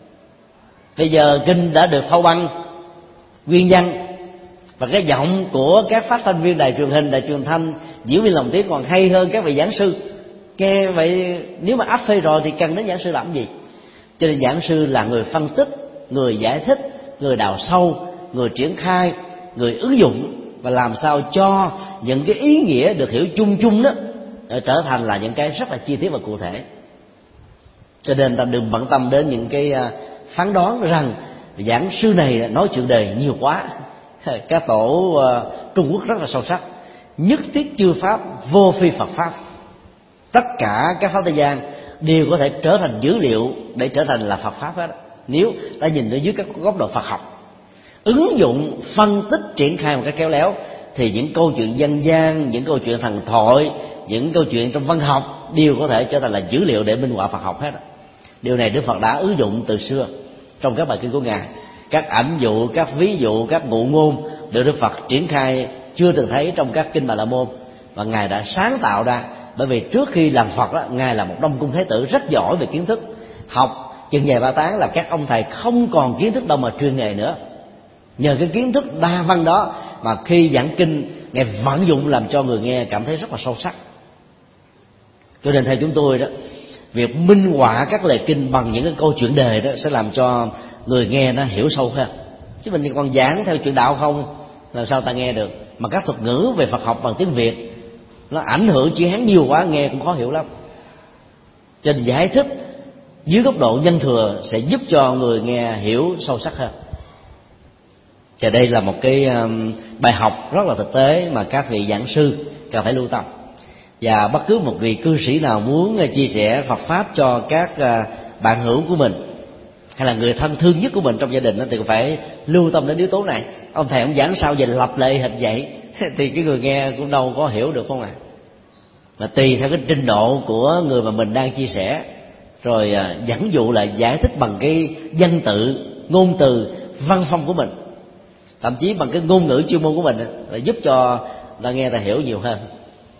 Bây giờ kinh đã được thâu băng nguyên văn, và cái giọng của các phát thanh viên đài truyền hình, đài truyền thanh, diễn viên lồng tiếng còn hay hơn các vị giảng sư. Nghe vậy nếu mà áp phê rồi thì cần đến giảng sư làm gì? Cho nên giảng sư là người phân tích, người giải thích, người đào sâu, người triển khai, người ứng dụng, và làm sao cho những cái ý nghĩa được hiểu chung chung đó trở thành là những cái rất là chi tiết và cụ thể. Cho nên ta đừng bận tâm đến những cái phán đoán rằng giảng sư này nói chuyện đời nhiều quá. Các tổ Trung Quốc rất là sâu sắc: nhất thiết chư pháp, vô phi Phật pháp. Tất cả các pháp thế gian đều có thể trở thành dữ liệu để trở thành là Phật pháp hết, nếu ta nhìn ở dưới các góc độ Phật học. Ứng dụng, phân tích, triển khai một cách khéo léo, thì những câu chuyện dân gian, những câu chuyện thần thoại, những câu chuyện trong văn học đều có thể trở thành là dữ liệu để minh họa Phật học hết. Điều này Đức Phật đã ứng dụng từ xưa trong các bài kinh của ngài. các ảnh dụ, các ví dụ, các ngụ ngôn được Đức Phật triển khai chưa từng thấy trong các kinh Bà La Môn, và ngài đã sáng tạo ra. Bởi vì trước khi làm Phật đó, ngài là một Đông Cung Thái tử rất giỏi về kiến thức, học chừng vài ba tán là các ông thầy không còn kiến thức đâu mà truyền nghề nữa. Nhờ cái kiến thức đa văn đó mà khi giảng kinh, ngài vận dụng làm cho người nghe cảm thấy rất là sâu sắc. Cho nên theo chúng tôi đó, việc minh họa các lời kinh bằng những cái câu chuyện đời đó sẽ làm cho người nghe nó hiểu sâu hơn. Chứ mình còn giảng theo chuyện đạo không, làm sao ta nghe được. Mà các thuật ngữ về Phật học bằng tiếng Việt nó ảnh hưởng chữ Hán nhiều quá, nghe cũng khó hiểu lắm. Cho nên giải thích dưới góc độ nhân thừa sẽ giúp cho người nghe hiểu sâu sắc hơn. Và đây là một cái um, bài học rất là thực tế mà các vị giảng sư cần phải lưu tâm. Và bất cứ một vị cư sĩ nào muốn chia sẻ Phật pháp cho các uh, bạn hữu của mình hay là người thân thương nhất của mình trong gia đình đó, thì phải lưu tâm đến yếu tố này. Ông thầy ông giảng sao về lập lệ hình vậy thì cái người nghe cũng đâu có hiểu được, không ạ? À? Mà tùy theo cái trình độ của người mà mình đang chia sẻ, rồi uh, dẫn dụ là giải thích bằng cái văn tự, ngôn từ, văn phong của mình, thậm chí bằng cái ngôn ngữ chuyên môn của mình là giúp cho ta nghe ta hiểu nhiều hơn.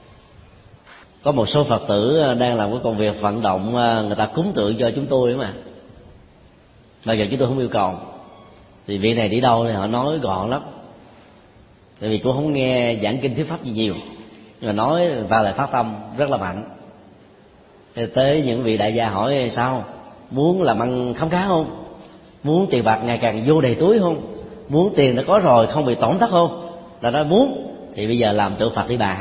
Có một số Phật tử đang làm cái công việc vận động người ta cúng tượng cho chúng tôi mà bây giờ chúng tôi không yêu cầu, thì vị này đi đâu thì họ nói gọn lắm, tại vì cũng không nghe giảng kinh thuyết pháp gì nhiều, nhưng mà nói người ta lại phát tâm rất là mạnh. Thì tới những vị đại gia hỏi sao, muốn làm ăn khấm khá không, muốn tiền bạc ngày càng vô đầy túi không, muốn tiền đã có rồi không bị tổn thất không, là nói muốn. Thì bây giờ làm tượng Phật đi bà.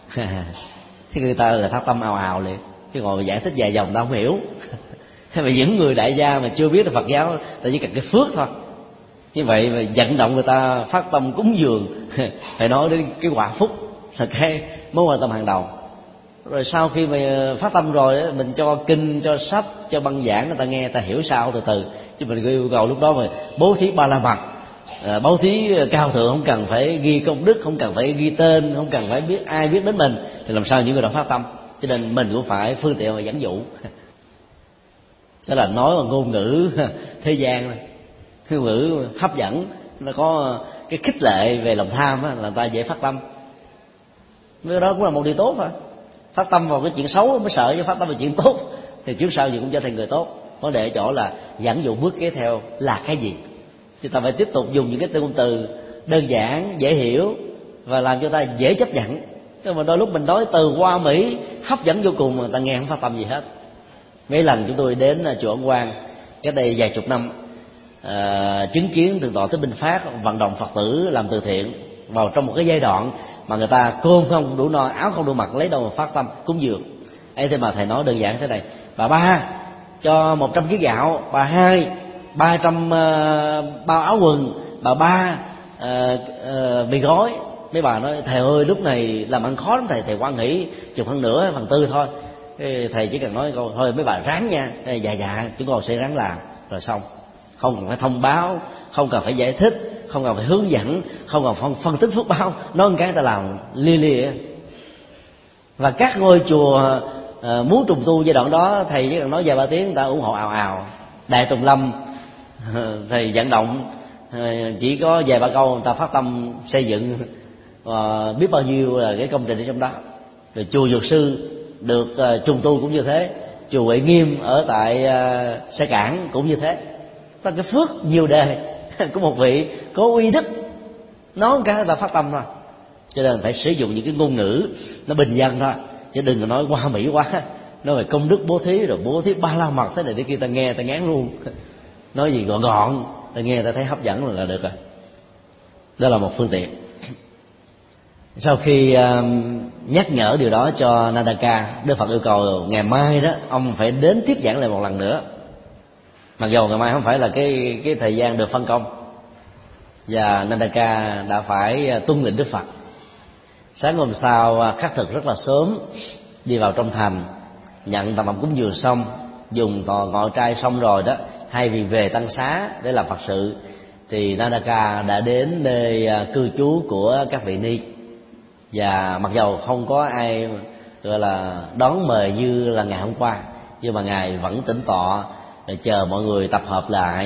Thì người ta là phát tâm ào ào liền, cái ngồi giải thích dài dòng ta không hiểu. Mà những người đại gia mà chưa biết là Phật giáo, ta chỉ cần cái phước thôi. Như vậy mà vận động người ta phát tâm cúng dường phải nói đến cái quả phúc là cái mối quan tâm hàng đầu. Rồi sau khi mà phát tâm rồi mình cho kinh, cho sách, cho băng giảng, người ta nghe, người ta hiểu sao từ từ. Chứ mình yêu cầu lúc đó mà bố thí ba la mật, à, bố thí cao thượng, không cần phải ghi công đức, không cần phải ghi tên, không cần phải biết ai biết đến mình, thì làm sao những người đó phát tâm. Cho nên mình cũng phải phương tiện và dẫn dụ. Đó là nói bằng ngôn ngữ thế gian này, ngôn ngữ hấp dẫn, nó có cái khích lệ về lòng tham á, là người ta dễ phát tâm. Cái đó cũng là một điều tốt thôi. Phát tâm vào cái chuyện xấu mới sợ, chứ phát tâm vào chuyện tốt thì trước sau gì cũng trở thành người tốt. Vấn đề ở chỗ là dẫn dụ bước kế theo là cái gì. Thì ta phải tiếp tục dùng những cái ngôn từ đơn giản, dễ hiểu và làm cho ta dễ chấp nhận. Nhưng mà đôi lúc mình nói từ hoa mỹ hấp dẫn vô cùng mà ta nghe không phát tâm gì hết. Mấy lần chúng tôi đến chùa Ấn Quang cách đây vài chục năm, à, chứng kiến thượng tọa Thích Minh Phát vận động Phật tử làm từ thiện vào trong một cái giai đoạn mà người ta cơm không đủ no, áo không đủ mặc, lấy đâu mà phát tâm cúng dường. Ấy thế mà thầy nói đơn giản thế này: bà ba cho một trăm ký gạo, bà hai ba trăm uh, bao áo quần, bà ba uh, uh, mì gói. Mấy bà nói thầy ơi lúc này làm ăn khó lắm thầy, thầy quan nghĩ chừng phân nửa phần tư thôi. Thầy chỉ cần nói câu thôi mấy bà ráng nha, dạ dạ chúng con sẽ ráng làm, rồi xong. Không cần phải thông báo, không cần phải giải thích, không cần phải hướng dẫn, không cần phân, phân tích phước báo, nói một cái ta làm lia lịa. Và các ngôi chùa uh, muốn trùng tu giai đoạn đó, thầy chỉ cần nói vài ba tiếng người ta ủng hộ ào ào. Đại Tùng Lâm uh, thầy vận động uh, chỉ có vài ba câu người ta phát tâm xây dựng uh, biết bao nhiêu là cái công trình ở trong đó. Rồi chùa Dược Sư được uh, trùng tu cũng như thế, chùa Huệ Nghiêm ở tại uh, Xe Cảng cũng như thế. Đó cái phước nhiều đề của một vị có uy đức, nói cái người ta phát tâm thôi. Cho nên phải sử dụng những cái ngôn ngữ nó bình dân thôi, chứ đừng có nói hoa mỹ quá, nói về công đức bố thí rồi bố thí ba la mật thế này thế kia, ta nghe ta ngán luôn. Nói gì gọn gọn ta nghe ta thấy hấp dẫn là, là được rồi. Đó là một phương tiện. Sau khi uh, nhắc nhở điều đó cho Nandaka, Đức Phật yêu cầu ngày mai đó ông phải đến tiếp giảng lại một lần nữa. Mặc dù ngày mai không phải là cái cái thời gian được phân công, và Nandaka đã phải tuân lệnh Đức Phật. Sáng hôm sau khắc thực rất là sớm, đi vào trong thành nhận tầm phẩm cúng dường xong, dùng tòa ngọ trai xong rồi đó, thay vì về tăng xá để làm Phật sự thì Nandaka đã đến nơi cư trú của các vị ni. Và mặc dầu không có ai gọi là đón mời như là ngày hôm qua, nhưng mà ngài vẫn tĩnh tọa để chờ mọi người tập hợp lại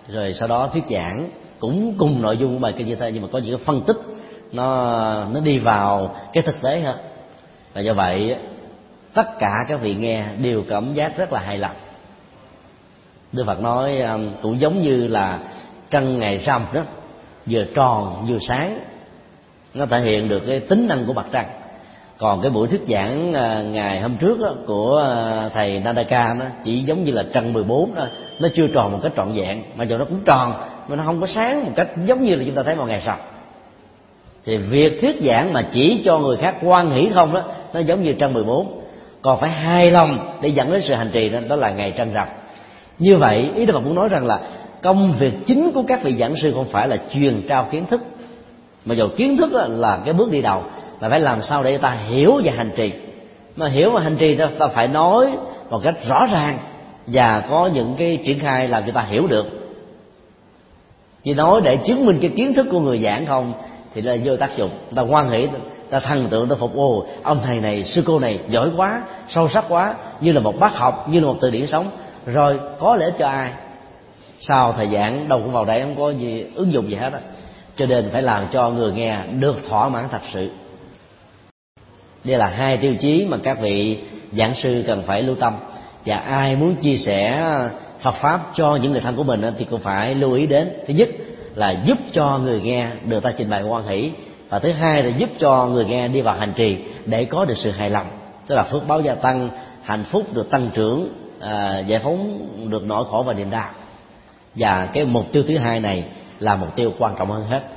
rồi sau đó thuyết giảng cũng cùng nội dung của bài kinh như thế, nhưng mà có những cái phân tích nó nó đi vào cái thực tế hơn. Và do vậy tất cả các vị nghe đều cảm giác rất là hài lòng. Đức Phật nói cũng giống như là trăng ngày rằm đó, vừa tròn vừa sáng, nó thể hiện được cái tính năng của mặt trăng. Còn cái buổi thuyết giảng ngày hôm trước đó, của thầy Nandaka nó chỉ giống như là trăng mười bốn đó, nó chưa tròn một cách trọn vẹn, mà dù nó cũng tròn mà nó không có sáng một cách giống như là chúng ta thấy vào ngày rằm. Thì việc thuyết giảng mà chỉ cho người khác hoan hỷ không đó, nó giống như trăng mười bốn. Còn phải hài lòng để dẫn đến sự hành trì đó, đó là ngày trăng rằm. Như vậy ý Đức Phật muốn nói rằng là công việc chính của các vị giảng sư không phải là truyền trao kiến thức, mà dù kiến thức là cái bước đi đầu, mà phải làm sao để ta hiểu và hành trì. Mà hiểu và hành trì ta phải nói một cách rõ ràng và có những cái triển khai làm cho ta hiểu được. Vì nói để chứng minh cái kiến thức của người giảng không thì là vô tác dụng. Ta hoan hỷ, ta thần tượng, ta phục ồ ông thầy này, sư cô này giỏi quá, sâu sắc quá, như là một bác học, như là một từ điển sống, rồi có lợi ích cho ai? Sau thời giảng đâu cũng vào đây không có gì ứng dụng gì hết á. Cho nên phải làm cho người nghe được thỏa mãn thật sự. Đây là hai tiêu chí mà các vị giảng sư cần phải lưu tâm. Và ai muốn chia sẻ Phật pháp cho những người thân của mình thì cũng phải lưu ý đến. Thứ nhất là giúp cho người nghe được ta trình bày hoan hỷ, và thứ hai là giúp cho người nghe đi vào hành trì để có được sự hài lòng, tức là phước báo gia tăng, hạnh phúc được tăng trưởng, à, giải phóng được nỗi khổ và niềm đau. Và cái mục tiêu thứ hai này là mục tiêu quan trọng hơn hết.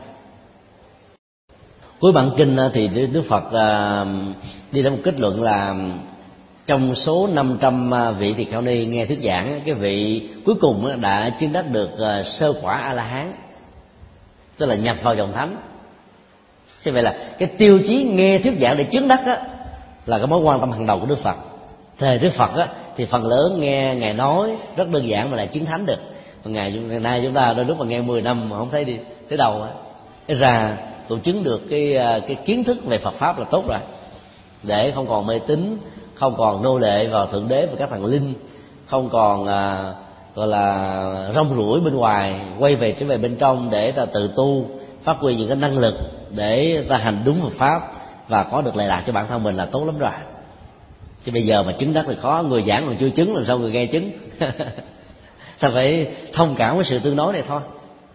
Cuối bản kinh thì Đức Phật à, đi đến một kết luận là trong số năm trăm vị tỳ kheo ni nghe thuyết giảng, cái vị cuối cùng đã chứng đắc được sơ quả A La Hán, tức là nhập vào dòng thánh. Thế vậy là cái tiêu chí nghe thuyết giảng để chứng đắc đó là cái mối quan tâm hàng đầu của Đức Phật. Thời Đức Phật á, thì phần lớn nghe ngài nói rất đơn giản mà lại chứng thánh được. Còn ngày, ngày nay chúng ta đôi lúc mà nghe mười năm mà không thấy đi tới đầu á, cái ra cũng chứng được cái cái kiến thức về Phật pháp là tốt rồi, để không còn mê tín, không còn nô lệ vào thượng đế và các thần linh, không còn à, gọi là rong ruổi bên ngoài, quay về trở về bên trong để ta tự tu, phát huy những cái năng lực để ta hành đúng Phật pháp và có được lệ lạc cho bản thân mình là tốt lắm rồi. Chứ bây giờ mà chứng đắc thì khó, người giảng còn chưa chứng làm sao người nghe chứng. Ta phải thông cảm với sự tương đối này thôi.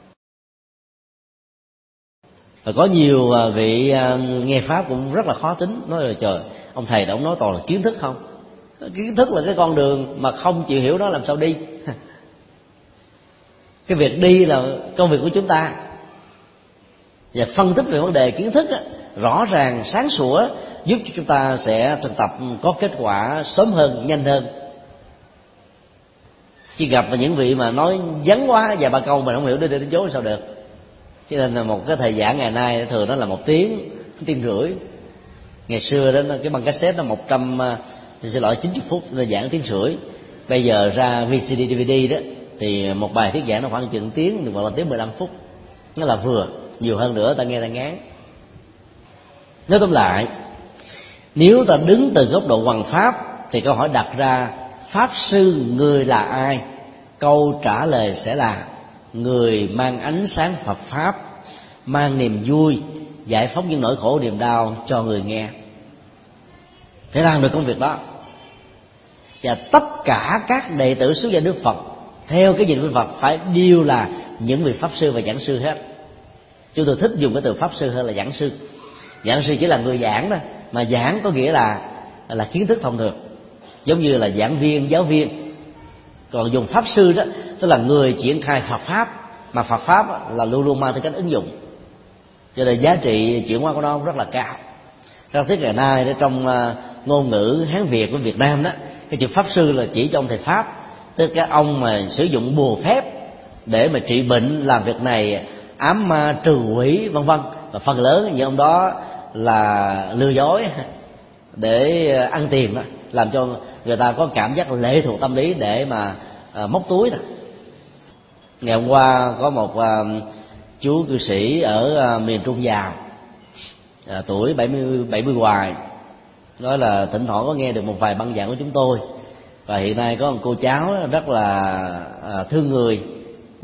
Và có nhiều vị nghe pháp cũng rất là khó tính, nói là trời, ông thầy đã ông nói toàn là kiến thức không? Kiến thức là cái con đường mà không chịu hiểu nó làm sao đi. Cái việc đi là công việc của chúng ta. Và phân tích về vấn đề kiến thức á, rõ ràng sáng sủa giúp cho chúng ta sẽ thực tập có kết quả sớm hơn, nhanh hơn. Chỉ gặp những vị mà nói vắn quá vài ba câu mình không hiểu đi đến chốn sao được. Cho nên là một cái thời giảng ngày nay thường nó là một tiếng, tiếng rưỡi. Ngày xưa đó cái băng cassette nó một trăm, xin lỗi chín mươi phút nên giảng tiếng rưỡi. Bây giờ ra vê xê đê, đê vê đê đó thì một bài thuyết giảng nó khoảng chừng tiếng, hoặc là tiếng mười lăm phút, nó là vừa. Nhiều hơn nữa ta nghe ta ngán. Nói tóm lại, nếu ta đứng từ góc độ hoằng pháp thì câu hỏi đặt ra pháp sư người là ai? Câu trả lời sẽ là người mang ánh sáng Phật pháp, mang niềm vui, giải phóng những nỗi khổ niềm đau cho người nghe. Phải làm được công việc đó. Và tất cả các đệ tử xuất gia Đức Phật theo cái nhìn của Phật phải đều là những vị pháp sư và giảng sư hết. Chúng tôi thích dùng cái từ pháp sư hơn là giảng sư. Giảng sư chỉ là người giảng đó, mà giảng có nghĩa là là kiến thức thông thường, giống như là giảng viên, giáo viên. Còn dùng pháp sư đó tức là người triển khai Phật pháp, mà Phật pháp là luôn luôn mang tới cách ứng dụng, cho nên giá trị chuyển hóa của nó rất là cao. Rất tiếc ngày nay trong ngôn ngữ Hán Việt của Việt Nam đó, cái chữ pháp sư là chỉ cho ông thầy pháp, tức cái ông mà sử dụng bùa phép để mà trị bệnh, làm việc này, ám ma trừ quỷ vân vân. Và phần lớn những ông đó là lừa dối để ăn tiền, làm cho người ta có cảm giác lệ thuộc tâm lý để mà à, móc túi thôi. Ngày hôm qua có một à, chú cư sĩ ở à, miền Trung giàu, à, tuổi bảy mươi bảy mươi hoài, nói là thỉnh thoảng có nghe được một vài băng giảng của chúng tôi, và hiện nay có một cô cháu rất là à, thương người,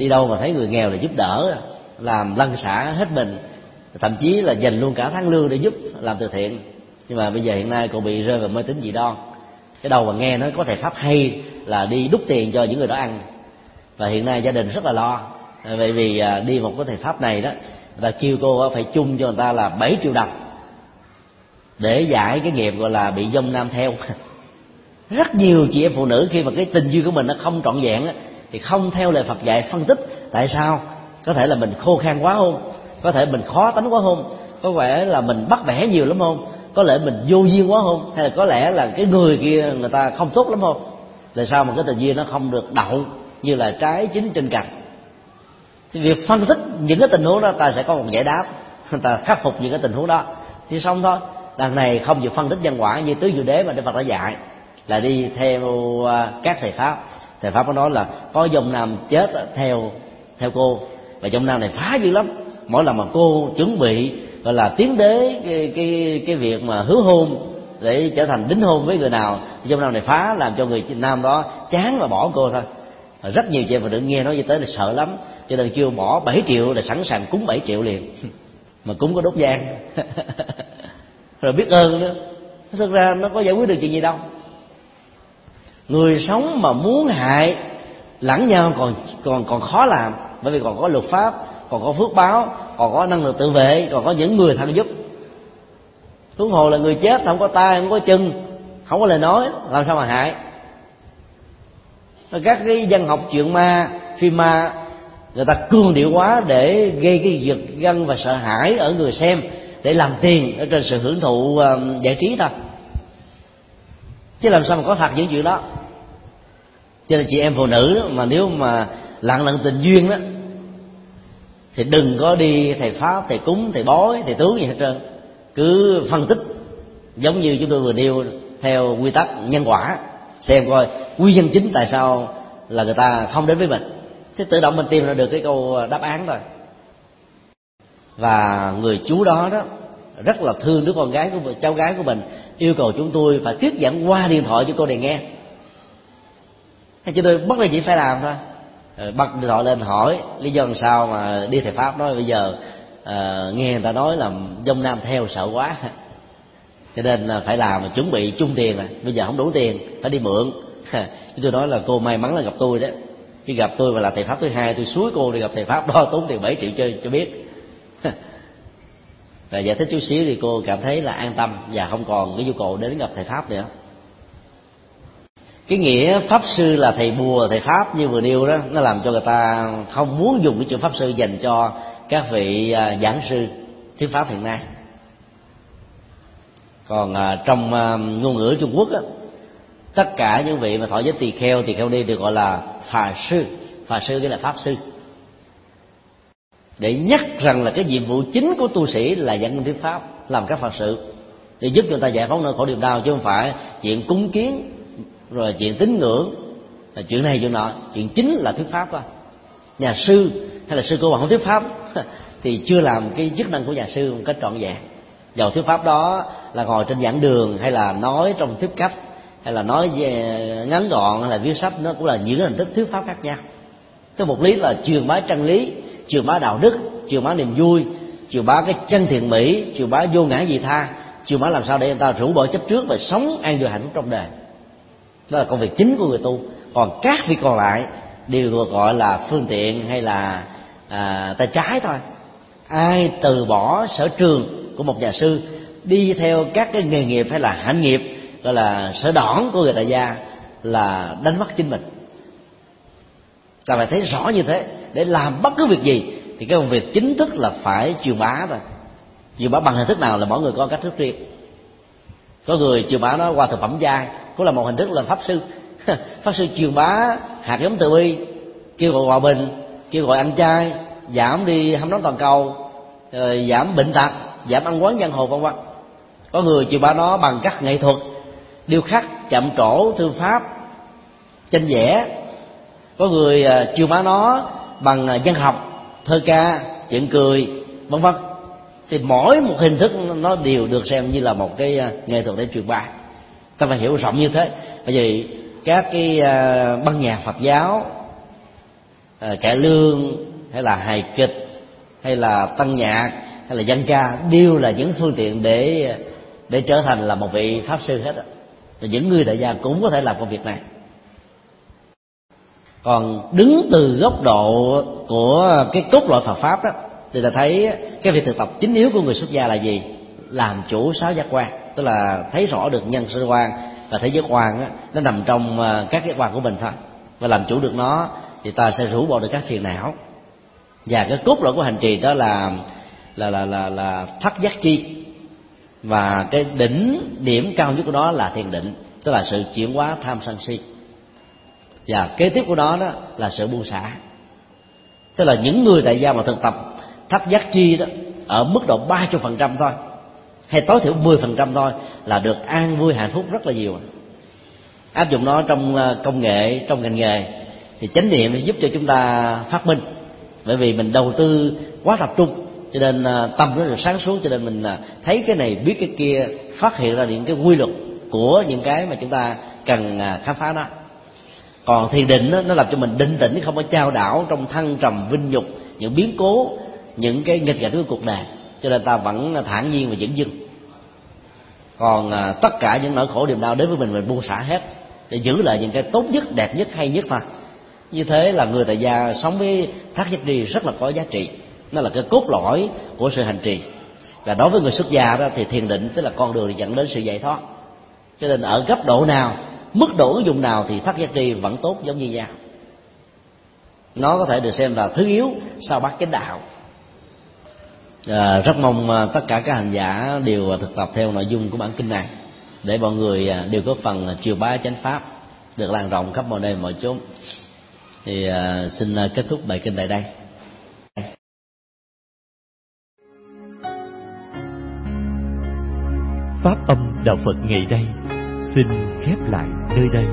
đi đâu mà thấy người nghèo là giúp đỡ, làm lăn xả hết mình, thậm chí là dành luôn cả tháng lương để giúp làm từ thiện. Nhưng mà bây giờ hiện nay còn bị rơi vào mê tín dị đoan. Cái đầu mà nghe nó có thầy pháp hay là đi đút tiền cho những người đó ăn, và hiện nay gia đình rất là lo. Vậy vì đi một cái thầy pháp này đó, người ta kêu cô phải chung cho người ta là bảy triệu đồng để giải cái nghiệp gọi là bị dông nam theo. Rất nhiều chị em phụ nữ khi mà cái tình duyên của mình nó không trọn vẹn thì không theo lời Phật dạy phân tích tại sao. Có thể là mình khô khan quá không, có thể mình khó tánh quá không, có vẻ là mình bắt bẻ nhiều lắm không, có lẽ mình vô duyên quá không, hay là có lẽ là cái người kia người ta không tốt lắm không. Tại sao mà cái tình duyên nó không được đậu như là trái chín trên cành. Thì việc phân tích những cái tình huống đó, ta sẽ có một giải đáp, ta khắc phục những cái tình huống đó thì xong thôi. Đằng này không chịu phân tích nhân quả như tứ diệu đế mà Đức Phật đã dạy, là đi theo các thầy pháp. Thầy pháp có nói là có dòng nam chết theo theo cô, và dòng nam này phá dữ lắm. Mỗi lần mà cô chuẩn bị gọi là tiến đến cái cái cái việc mà hứa hôn để trở thành đính hôn với người nào, dòng nam này phá làm cho người nam đó chán và bỏ cô thôi. Rất nhiều chị em phụ nữ nghe nói như thế là sợ lắm, cho nên kêu bỏ bảy triệu là sẵn sàng cúng bảy triệu liền. Mà cúng có đốt nhang rồi biết ơn nữa. Thực ra nó có giải quyết được chuyện gì đâu. Người sống mà muốn hại lẫn nhau còn còn còn khó làm, bởi vì còn có luật pháp, còn có phước báo, còn có năng lực tự vệ, còn có những người thân giúp. Huống hồ là người chết không có tay, không có chân, không có lời nói, làm sao mà hại. Các cái văn học truyện ma, phim ma, người ta cương điệu quá để gây cái giật gân và sợ hãi ở người xem, để làm tiền ở trên sự hưởng thụ uh, giải trí thôi, chứ làm sao mà có thật những chuyện đó. Cho nên chị em phụ nữ mà nếu mà lặng lặng tình duyên đó thì đừng có đi thầy pháp, thầy cúng, thầy bói, thầy tướng gì hết trơn. Cứ phân tích giống như chúng tôi vừa nêu theo quy tắc nhân quả, xem coi nguyên nhân chính tại sao là người ta không đến với mình, thế tự động mình tìm ra được cái câu đáp án rồi. Và người chú đó đó rất là thương đứa con gái của cháu gái của mình, yêu cầu chúng tôi phải thuyết giảng qua điện thoại cho cô này nghe. Thế chúng tôi bất đắc dĩ phải làm thôi. Rồi bắt điện thoại lên hỏi lý do làm sao mà đi thầy pháp. Nói bây giờ à, nghe người ta nói là dông nam theo sợ quá, cho nên phải làm, chuẩn bị chung tiền này. Bây giờ không đủ tiền phải đi mượn. Chúng tôi nói là cô may mắn là gặp tôi đó, khi gặp tôi và là thầy pháp thứ hai, tôi xúi cô đi gặp thầy pháp đó tốn tiền bảy triệu chơi cho biết. Rồi giải thích chút xíu thì cô cảm thấy là an tâm và không còn cái nhu cầu đến gặp thầy pháp nữa. Cái nghĩa pháp sư là thầy bùa, thầy pháp như vừa nêu đó, nó làm cho người ta không muốn dùng cái chữ pháp sư dành cho các vị giảng sư thuyết pháp hiện nay. Còn trong ngôn ngữ Trung Quốc á, tất cả những vị mà thọ giới tỳ kheo, tỳ kheo ni được gọi là phà sư. Phà sư nghĩa là pháp sư, để nhắc rằng là cái nhiệm vụ chính của tu sĩ là giảng kinh thuyết pháp, làm các phật sự để giúp cho người ta giải phóng nỗi khổ niềm đau, chứ không phải chuyện cúng kiến rồi chuyện tín ngưỡng, là chuyện này chuyện nọ. Chuyện chính là thuyết pháp thôi. Nhà sư hay là sư cô mà không thuyết pháp thì chưa làm cái chức năng của nhà sư một cách trọn vẹn. Dầu thuyết pháp đó là ngồi trên giảng đường, hay là nói trong thuyết cách, hay là nói về ngắn gọn, hay là viết sách, nó cũng là những hình thức thuyết pháp khác nhau. Cái mục lý là truyền bá chân lý, truyền bá đạo đức, truyền bá niềm vui, truyền bá cái chân thiện mỹ, truyền bá vô ngã vị tha, truyền bá làm sao để người ta rũ bỏ chấp trước và sống an vui hạnh phúc trong đời. Đó là công việc chính của người tu. Còn các việc còn lại đều được gọi là phương tiện hay là à, tay trái thôi. Ai từ bỏ sở trường của một nhà sư, đi theo các cái nghề nghiệp hay là hạnh nghiệp gọi là sở đoản của người tại gia, là đánh mất chính mình. Ta phải thấy rõ như thế. Để làm bất cứ việc gì thì cái công việc chính thức là phải truyền bá thôi. Truyền bá bằng hình thức nào là mỗi người có cách thức riêng. Có người truyền bá nó qua thực phẩm chay, cũng là một hình thức là pháp sư. Pháp sư truyền bá hạt giống từ bi, kêu gọi hòa bình, kêu gọi ăn chay, giảm đi hâm nóng toàn cầu, rồi giảm bệnh tật, giảm ăn quán giang hồ vân vân. Có người truyền bá nó bằng các nghệ thuật, điêu khắc, chạm trổ, thư pháp, tranh vẽ. Có người truyền bá nó bằng văn học, thơ ca, chuyện cười, vân vân. Thì mỗi một hình thức nó đều được xem như là một cái nghệ thuật để truyền bá. Ta phải hiểu rộng như thế. Bởi vì các cái băng nhạc Phật giáo cải lương hay là hài kịch hay là tăng nhạc hay là dân ca đều là những phương tiện để để trở thành là một vị pháp sư hết á. Và những người tại gia cũng có thể làm công việc này. Còn đứng từ góc độ của cái cốt lõi Phật pháp đó, thì ta thấy cái việc thực tập chính yếu của người xuất gia là gì? Làm chủ sáu giác quan, tức là thấy rõ được nhân sinh quan và thế giới quan á, nó nằm trong các cái quan của mình thôi. Và làm chủ được nó thì ta sẽ rũ bỏ được các phiền não. Và cái cốt lõi của hành trì đó là là là là là thất giác chi, và cái đỉnh điểm cao nhất của nó là thiền định, tức là sự chuyển hóa tham sân si. Và kế tiếp của nó đó là sự buông xả. Tức là những người tại gia mà thực tập thất giác chi đó ở mức độ ba mươi phần trăm thôi, hay tối thiểu mười phần trăm thôi, là được an vui hạnh phúc rất là nhiều. Áp dụng nó trong công nghệ, trong ngành nghề thì chánh niệm sẽ giúp cho chúng ta phát minh. Bởi vì mình đầu tư quá tập trung, cho nên tâm nó được sáng suốt, cho nên mình thấy cái này biết cái kia, phát hiện ra những cái quy luật của những cái mà chúng ta cần khám phá đó. Còn thiền định đó, nó làm cho mình định tĩnh, không có chao đảo trong thăng trầm vinh nhục, những biến cố, những cái nghịch cảnh của cuộc đời, cho nên ta vẫn thản nhiên và dửng dưng. Còn à, tất cả những nỗi khổ niềm đau đến với mình mình buông xả hết, để giữ lại những cái tốt nhất, đẹp nhất, hay nhất thôi. Như thế là người tại gia sống với thất giác trì rất là có giá trị. Nó là cái cốt lõi của sự hành trì. Và đối với người xuất gia đó thì thiền định tức là con đường để dẫn đến sự giải thoát. Cho nên ở cấp độ nào, mức độ ứng dụng nào thì thất giác trì vẫn tốt giống như nhau. Nó có thể được xem là thứ yếu sau bát chánh đạo. À, rất mong tất cả các hành giả đều thực tập theo nội dung của bản kinh này, để mọi người đều có phần truyền bá chánh pháp được lan rộng khắp mọi nơi mọi chốn. Thì à, xin kết thúc bài kinh tại đây. Pháp âm đạo Phật ngày nay xin khép lại nơi đây.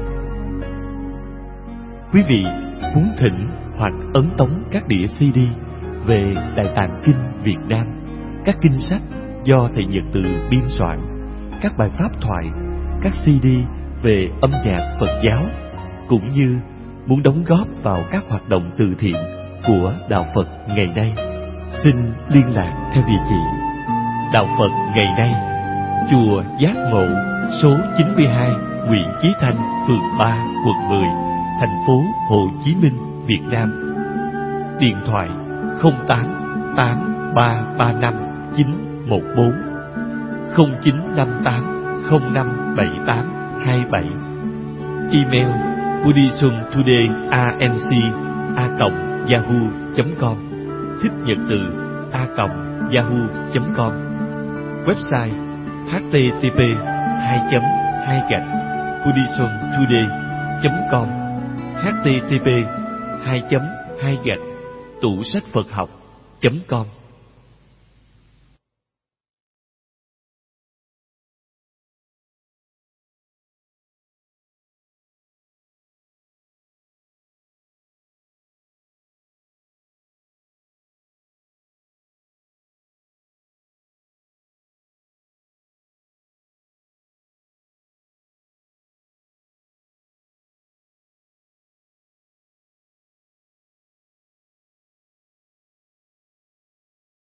Quý vị muốn thỉnh hoặc ấn tống các đĩa xê đê về Đại Tạng Kinh Việt Nam, các kinh sách do thầy Nhật Từ biên soạn, các bài pháp thoại, các xê đê về âm nhạc Phật giáo, cũng như muốn đóng góp vào các hoạt động từ thiện của đạo Phật ngày nay, xin liên lạc theo địa chỉ Đạo Phật ngày nay, chùa Giác Ngộ, số chín mươi hai Nguyễn Chí Thanh, phường ba, quận mười, thành phố Hồ Chí Minh, Việt Nam. Điện thoại không tám tám ba ba năm chín một bốn, không chín năm tám không năm bảy tám hai bảy. Email buddhismtodayinc a còng yahoo chấm com, thích nhật từ a còng yahoo chấm com. Website h t t p hai chấm hai gạch buddhismtoday chấm com, h t t p hai chấm hai gạch tủ sách Phật học chấm com.